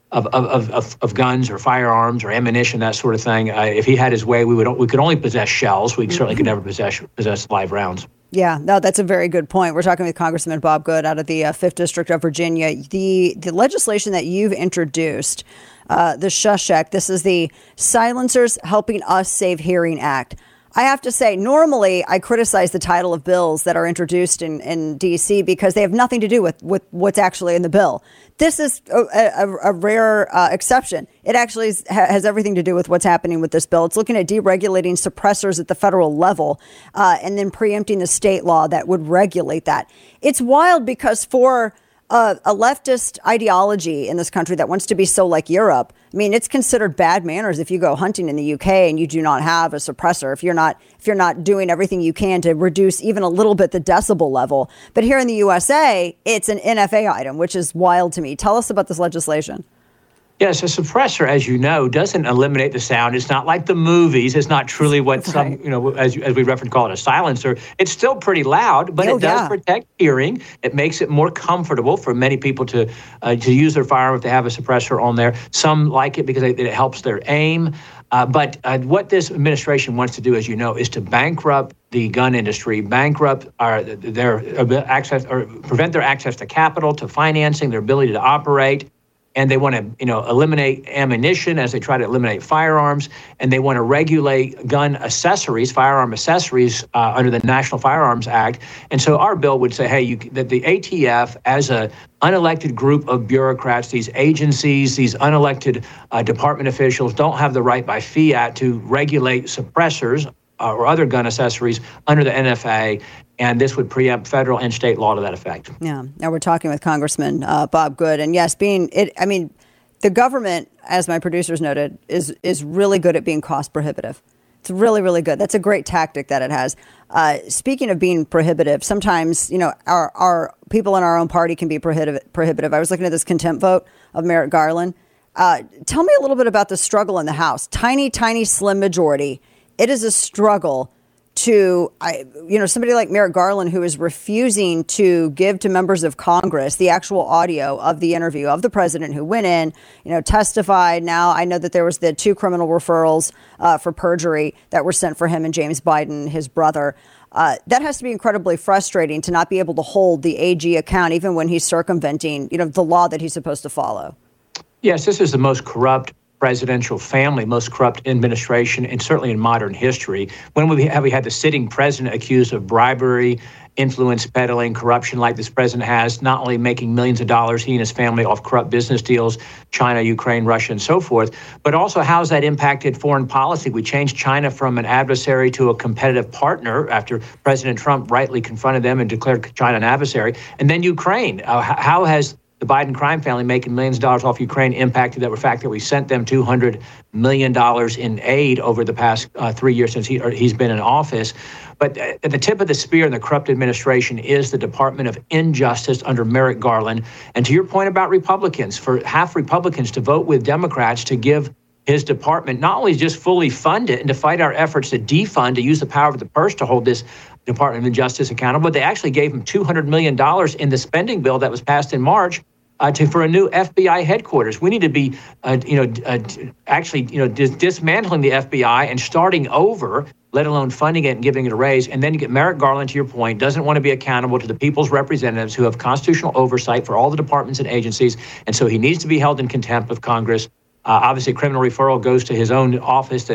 of guns or firearms or ammunition, that sort of thing. If he had his way, we could only possess shells. We certainly could never possess live rounds.
Yeah, no, that's a very good point. We're talking with Congressman Bob Good out of the 5th District of Virginia. The legislation that you've introduced, the SHUSH Act, this is the Silencers Helping Us Save Hearing Act. I have to say, normally I criticize the title of bills that are introduced in D.C. because they have nothing to do with what's actually in the bill. This is a rare exception. It actually has everything to do with what's happening with this bill. It's looking at deregulating suppressors at the federal level and then preempting the state law that would regulate that. It's wild because for a leftist ideology in this country that wants to be so like Europe, I mean, it's considered bad manners if you go hunting in the UK and you do not have a suppressor, if you're not doing everything you can to reduce even a little bit the decibel level. But here in the USA, it's an NFA item, which is wild to me. Tell us about this legislation.
Yes, a suppressor, as you know, doesn't eliminate the sound. It's not like the movies. It's not truly what some, as we reference, call it a silencer. It's still pretty loud, but it does protect hearing. It makes it more comfortable for many people to use their firearm if they have a suppressor on there. Some like it because it helps their aim. But what this administration wants to do, as you know, is to bankrupt the gun industry, bankrupt their access, or prevent their access to capital, to financing, their ability to operate. And they want to, eliminate ammunition as they try to eliminate firearms, and they want to regulate gun accessories, firearm accessories, under the National Firearms Act. And so our bill would say, hey, that the ATF, as a unelected group of bureaucrats, these agencies, these unelected department officials, don't have the right by fiat to regulate suppressors or other gun accessories under the NFA. And this would preempt federal and state law to that effect. Yeah.
Now we're talking with Congressman Bob Good. And yes, the government, as my producers noted, is really good at being cost prohibitive. It's really, really good. That's a great tactic that it has. Speaking of being prohibitive, sometimes, our people in our own party can be prohibitive. I was looking at this contempt vote of Merrick Garland. Tell me a little bit about the struggle in the House. Tiny, tiny, slim majority. It is a struggle to, somebody like Merrick Garland, who is refusing to give to members of Congress the actual audio of the interview of the president who went in, testified. Now, I know that there was the 2 criminal referrals for perjury that were sent for him and James Biden, his brother. That has to be incredibly frustrating to not be able to hold the AG account, even when he's circumventing, the law that he's supposed to follow.
Yes, this is the most corrupt presidential family, most corrupt administration, and certainly in modern history. When we had the sitting president accused of bribery, influence peddling, corruption like this president has, not only making millions of dollars, he and his family, off corrupt business deals, China, Ukraine, Russia, and so forth, but also how's that impacted foreign policy? We changed China from an adversary to a competitive partner after President Trump rightly confronted them and declared China an adversary. And then Ukraine, how has the Biden crime family making millions of dollars off Ukraine impacted the fact that we sent them $200 million in aid over the past 3 years since he's been in office. But at the tip of the spear in the corrupt administration is the Department of Injustice under Merrick Garland. And to your point about Republicans, for half Republicans to vote with Democrats to give his department not only just fully fund it and to fight our efforts to defund, to use the power of the purse to hold this Department of Injustice accountable, but they actually gave him $200 million in the spending bill that was passed in March for a new FBI headquarters. We need to be, dismantling the FBI and starting over, let alone funding it and giving it a raise. And then you get Merrick Garland, to your point, doesn't want to be accountable to the people's representatives who have constitutional oversight for all the departments and agencies. And so he needs to be held in contempt of Congress. Obviously, criminal referral goes to his own office to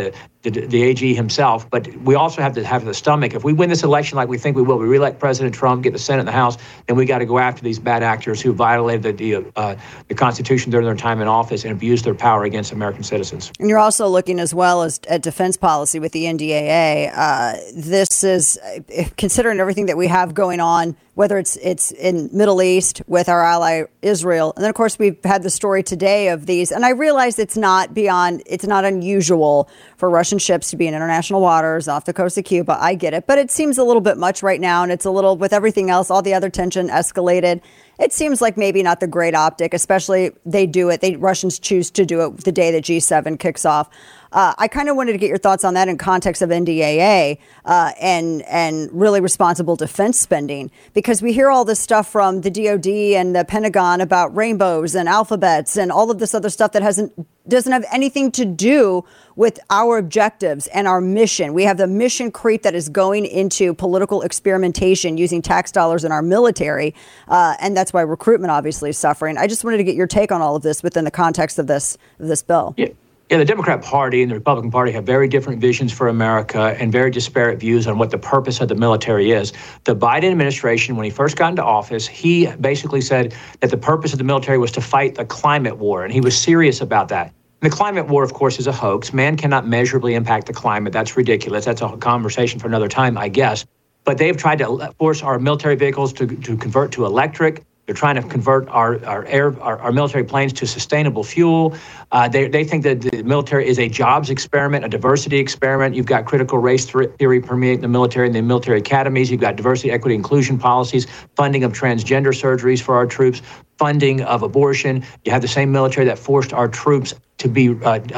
the AG himself, but we also have to have the stomach. If we win this election like we think we will, we reelect President Trump, get the Senate and the House, then we got to go after these bad actors who violated the Constitution during their time in office and abused their power against American citizens.
And you're also looking as well as at defense policy with the NDAA. This is, considering everything that we have going on, whether it's in Middle East with our ally Israel, and then of course we've had the story today of these. And I realize it's not unusual for Russian ships to be in international waters off the coast of Cuba. I get it, but it seems a little bit much right now, and it's a little, with everything else, all the other tension escalated. It seems like maybe not the great optic, especially Russians choose to do it the day that G7 kicks off. I kind of wanted to get your thoughts on that in context of NDAA and really responsible defense spending, because we hear all this stuff from the DOD and the Pentagon about rainbows and alphabets and all of this other stuff that doesn't have anything to do with our objectives and our mission. We have the mission creep that is going into political experimentation using tax dollars in our military, and that's why recruitment obviously is suffering. I just wanted to get your take on all of this within the context of this bill.
Yeah, the Democrat Party and the Republican Party have very different visions for America and very disparate views on what the purpose of the military is. The Biden administration, when he first got into office, he basically said that the purpose of the military was to fight the climate war, and he was serious about that. And the climate war, of course, is a hoax. Man cannot measurably impact the climate. That's ridiculous. That's a conversation for another time, I guess. But they've tried to force our military vehicles to convert to electric. They're trying to convert our military planes to sustainable fuel. They think that the military is a jobs experiment, a diversity experiment. You've got critical race theory permeating the military and the military academies. You've got diversity, equity, inclusion policies, funding of transgender surgeries for our troops, funding of abortion. You have the same military that forced our troops to be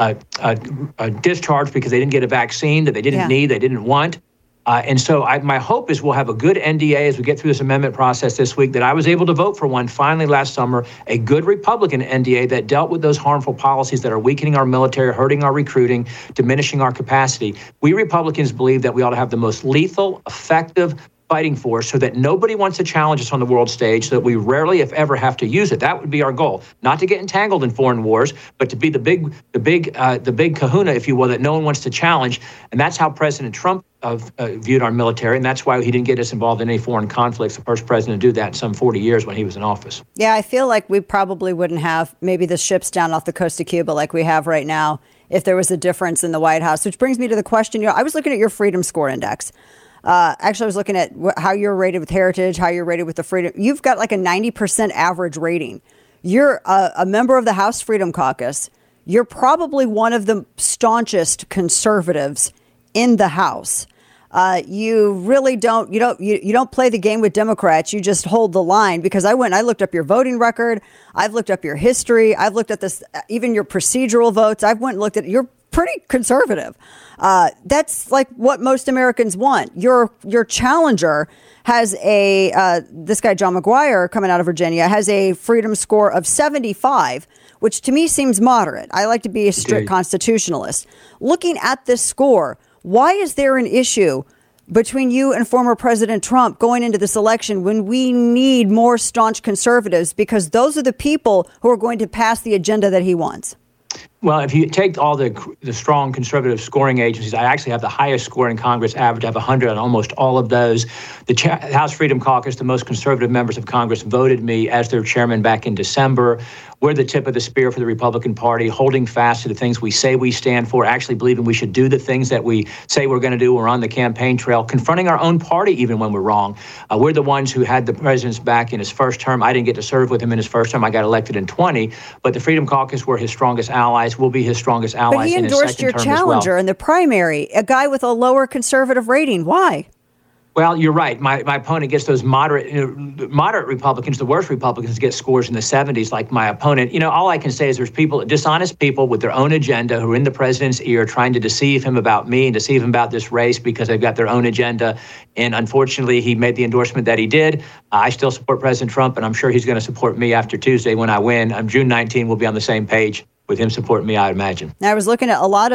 discharged because they didn't get a vaccine that they didn't need, they didn't want. And so my hope is we'll have a good NDA as we get through this amendment process this week, that I was able to vote for one finally last summer, a good Republican NDA that dealt with those harmful policies that are weakening our military, hurting our recruiting, diminishing our capacity. We Republicans believe that we ought to have the most lethal, effective fighting force so that nobody wants to challenge us on the world stage, so that we rarely, if ever, have to use it. That would be our goal. Not to get entangled in foreign wars, but to be the big kahuna, if you will, that no one wants to challenge. And that's how President Trump viewed our military, and that's why he didn't get us involved in any foreign conflicts. The first president to do that in some 40 years when he was in office. Yeah,
I feel like we probably wouldn't have maybe the ships down off the coast of Cuba like we have right now if there was a difference in the White House, which brings me to the question. I was looking at your Freedom Score Index. Actually, I was looking at how you're rated with Heritage, how you're rated with the Freedom. You've got like a 90% average rating. You're a member of the House Freedom Caucus. You're probably one of the staunchest conservatives in the House. You really don't play the game with Democrats. You just hold the line, because I looked up your voting record. I've looked up your history. I've looked at this, even your procedural votes. I've went and looked at you're pretty conservative. That's like what most Americans want. Your challenger has this guy, John McGuire, coming out of Virginia, has a freedom score of 75, which to me seems moderate. I like to be a strict constitutionalist. Looking at this score, why is there an issue between you and former President Trump going into this election when we need more staunch conservatives? Because those are the people who are going to pass the agenda that he wants.
Well, if you take all the strong conservative scoring agencies, I actually have the highest score in Congress, average. I have 100 on almost all of those. The House Freedom Caucus, the most conservative members of Congress, voted me as their chairman back in December. We're the tip of the spear for the Republican Party, holding fast to the things we say we stand for, actually believing we should do the things that we say we're going to do. We're on the campaign trail, confronting our own party even when we're wrong. We're the ones who had the president's back in his first term. I didn't get to serve with him in his first term. I got elected in 20, but the Freedom Caucus were his strongest allies, will be his strongest allies.
But he endorsed your challenger in the primary, a guy with a lower conservative rating. Why?
Well, you're right. My opponent gets those moderate Republicans, the worst Republicans, get scores in the 70s like my opponent. All I can say is there's dishonest people with their own agenda who are in the president's ear trying to deceive him about me and deceive him about this race because they've got their own agenda. And unfortunately, he made the endorsement that he did. I still support President Trump, and I'm sure he's going to support me after Tuesday when I win. On June 19, we'll be on the same page with him supporting me, I imagine.
Now, I was looking at a lot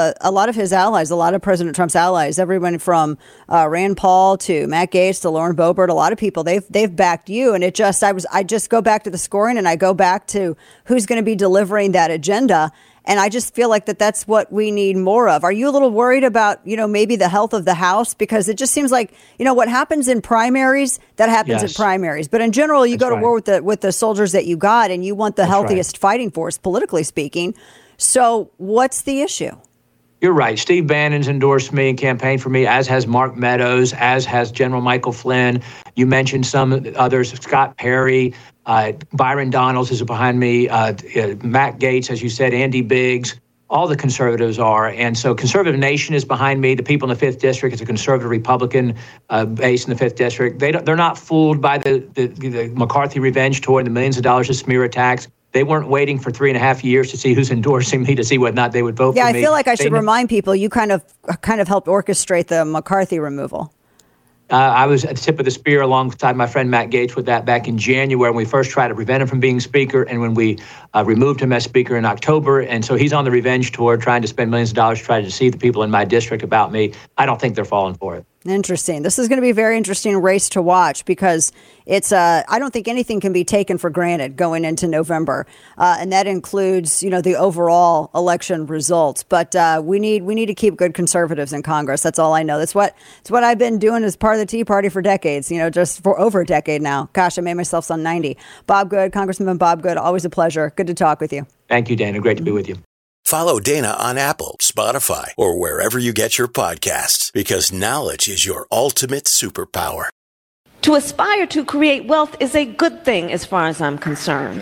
of his allies, a lot of President Trump's allies, everyone from Rand Paul to Matt Gaetz to Lauren Boebert, a lot of people, they've backed you. And I just go back to the scoring and I go back to who's going to be delivering that agenda. And I just feel like that's what we need more of. Are you a little worried about, maybe the health of the House? Because it just seems like, what happens in primaries, that happens in primaries. But in general, you go to war with the soldiers that you got, and you want the healthiest fighting force, politically speaking. So what's the issue?
You're right. Steve Bannon's endorsed me and campaigned for me, as has Mark Meadows, as has General Michael Flynn. You mentioned some others, Scott Perry, Byron Donalds is behind me, Matt Gaetz, as you said, Andy Biggs. All the conservatives are. And so Conservative Nation is behind me. The people in the 5th District, it's a conservative Republican base in the 5th District. They're not fooled by the McCarthy revenge tour and the millions of dollars of smear attacks. They weren't waiting for 3.5 years to see who's endorsing me to see whether or not they would vote for me.
Yeah, I feel like I should remind people you kind of helped orchestrate the McCarthy removal.
I was at the tip of the spear alongside my friend Matt Gaetz with that back in January when we first tried to prevent him from being Speaker, and when we removed him as Speaker in October. And so he's on the revenge tour trying to spend millions of dollars to try to deceive the people in my district about me. I don't think they're falling for it.
Interesting. This is going to be a very interesting race to watch because it's I don't think anything can be taken for granted going into November. And that includes, the overall election results. But we need to keep good conservatives in Congress. That's all I know. It's what I've been doing as part of the Tea Party for decades, just for over a decade now. Gosh, I made myself sound 90. Bob Good, Congressman Bob Good, always a pleasure. Good to talk with you.
Thank you, Dana. Great to be with you.
Follow Dana on Apple, Spotify, or wherever you get your podcasts, because knowledge is your ultimate superpower.
To aspire to create wealth is a good thing as far as I'm concerned.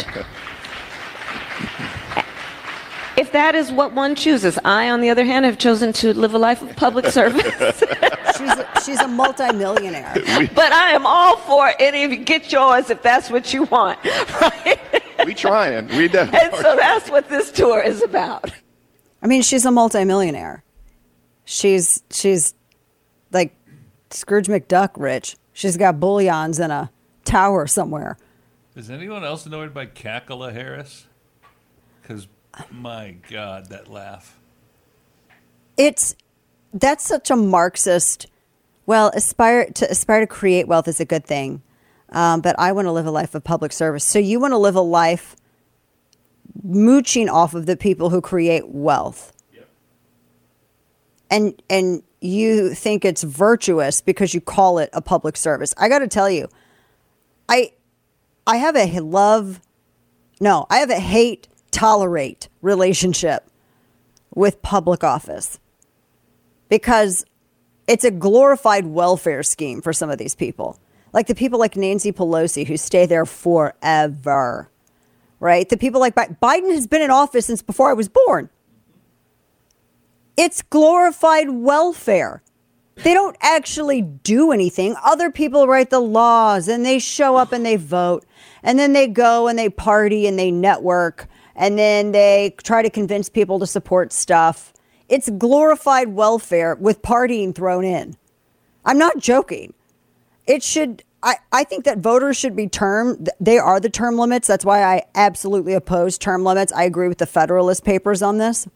If that is what one chooses. I, on the other hand, have chosen to live a life of public service.
She's a multimillionaire.
But I am all for any of you. Get yours if that's what you want, right?
We trying. We definitely.
And so that's what this tour is about.
I mean, she's a multimillionaire. She's like Scrooge McDuck rich. She's got bullions in a tower somewhere.
Is anyone else annoyed by Cackala Harris? Because, my God, that laugh.
That's such a Marxist. Well, aspire to create wealth is a good thing. But I want to live a life of public service. So you want to live a life mooching off of the people who create wealth. Yep. And you think it's virtuous because you call it a public service. I got to tell you, I have a hate tolerate relationship with public office because it's a glorified welfare scheme for some of these people. Like the people like Nancy Pelosi who stay there forever, right? The people like Biden has been in office since before I was born. It's glorified welfare. They don't actually do anything. Other people write the laws and they show up and they vote. And then they go and they party and they network. And then they try to convince people to support stuff. It's glorified welfare with partying thrown in. I'm not joking. It should, I think that voters should be they are the term limits. That's why I absolutely oppose term limits. I agree with the Federalist Papers on this.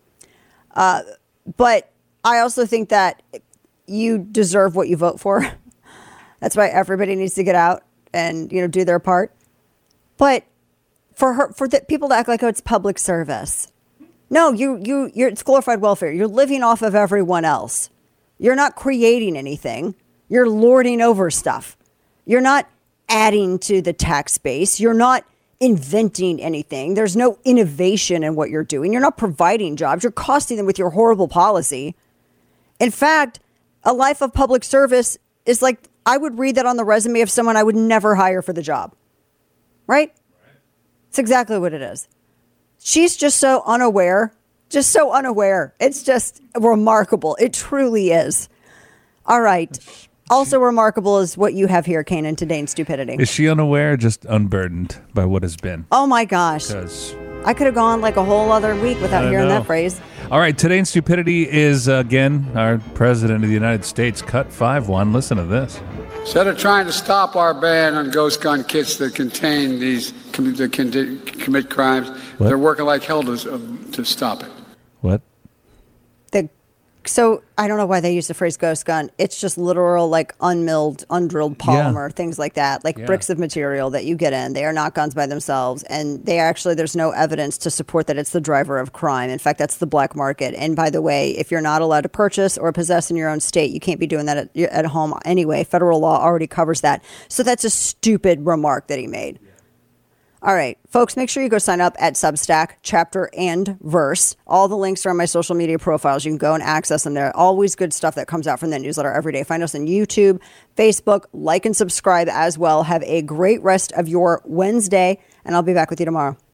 But I also think that you deserve what you vote for. That's why everybody needs to get out and, do their part. But for the people to act like, oh, it's public service. No, it's glorified welfare. You're living off of everyone else. You're not creating anything. You're lording over stuff. You're not adding to the tax base. You're not inventing anything. There's no innovation in what you're doing. You're not providing jobs. You're costing them with your horrible policy. In fact, a life of public service is like, I would read that on the resume of someone I would never hire for the job. Right? It's exactly what it is. She's just so unaware. It's just remarkable. It truly is. All right. Also remarkable is what you have here, Kanan, today in Stupidity.
Is she unaware or just unburdened by what has been?
Oh, my gosh. I could have gone like a whole other week without hearing that phrase.
All right. Today in Stupidity is, again, our President of the United States, Cut 5-1. Listen to this.
Instead of trying to stop our ban on ghost gun kits that contain commit crimes, they're working like hell to stop it.
What?
So I don't know why they use the phrase ghost gun. It's just literal, like undrilled polymer, things like that, like bricks of material that you get in. They are not guns by themselves. And there's no evidence to support that it's the driver of crime. In fact, that's the black market. And by the way, if you're not allowed to purchase or possess in your own state, you can't be doing that at home anyway. Federal law already covers that. So that's a stupid remark that he made. All right, folks, make sure you go sign up at Substack, Chapter and Verse. All the links are on my social media profiles. You can go and access them there. Always good stuff that comes out from that newsletter every day. Find us on YouTube, Facebook, like and subscribe as well. Have a great rest of your Wednesday, and I'll be back with you tomorrow.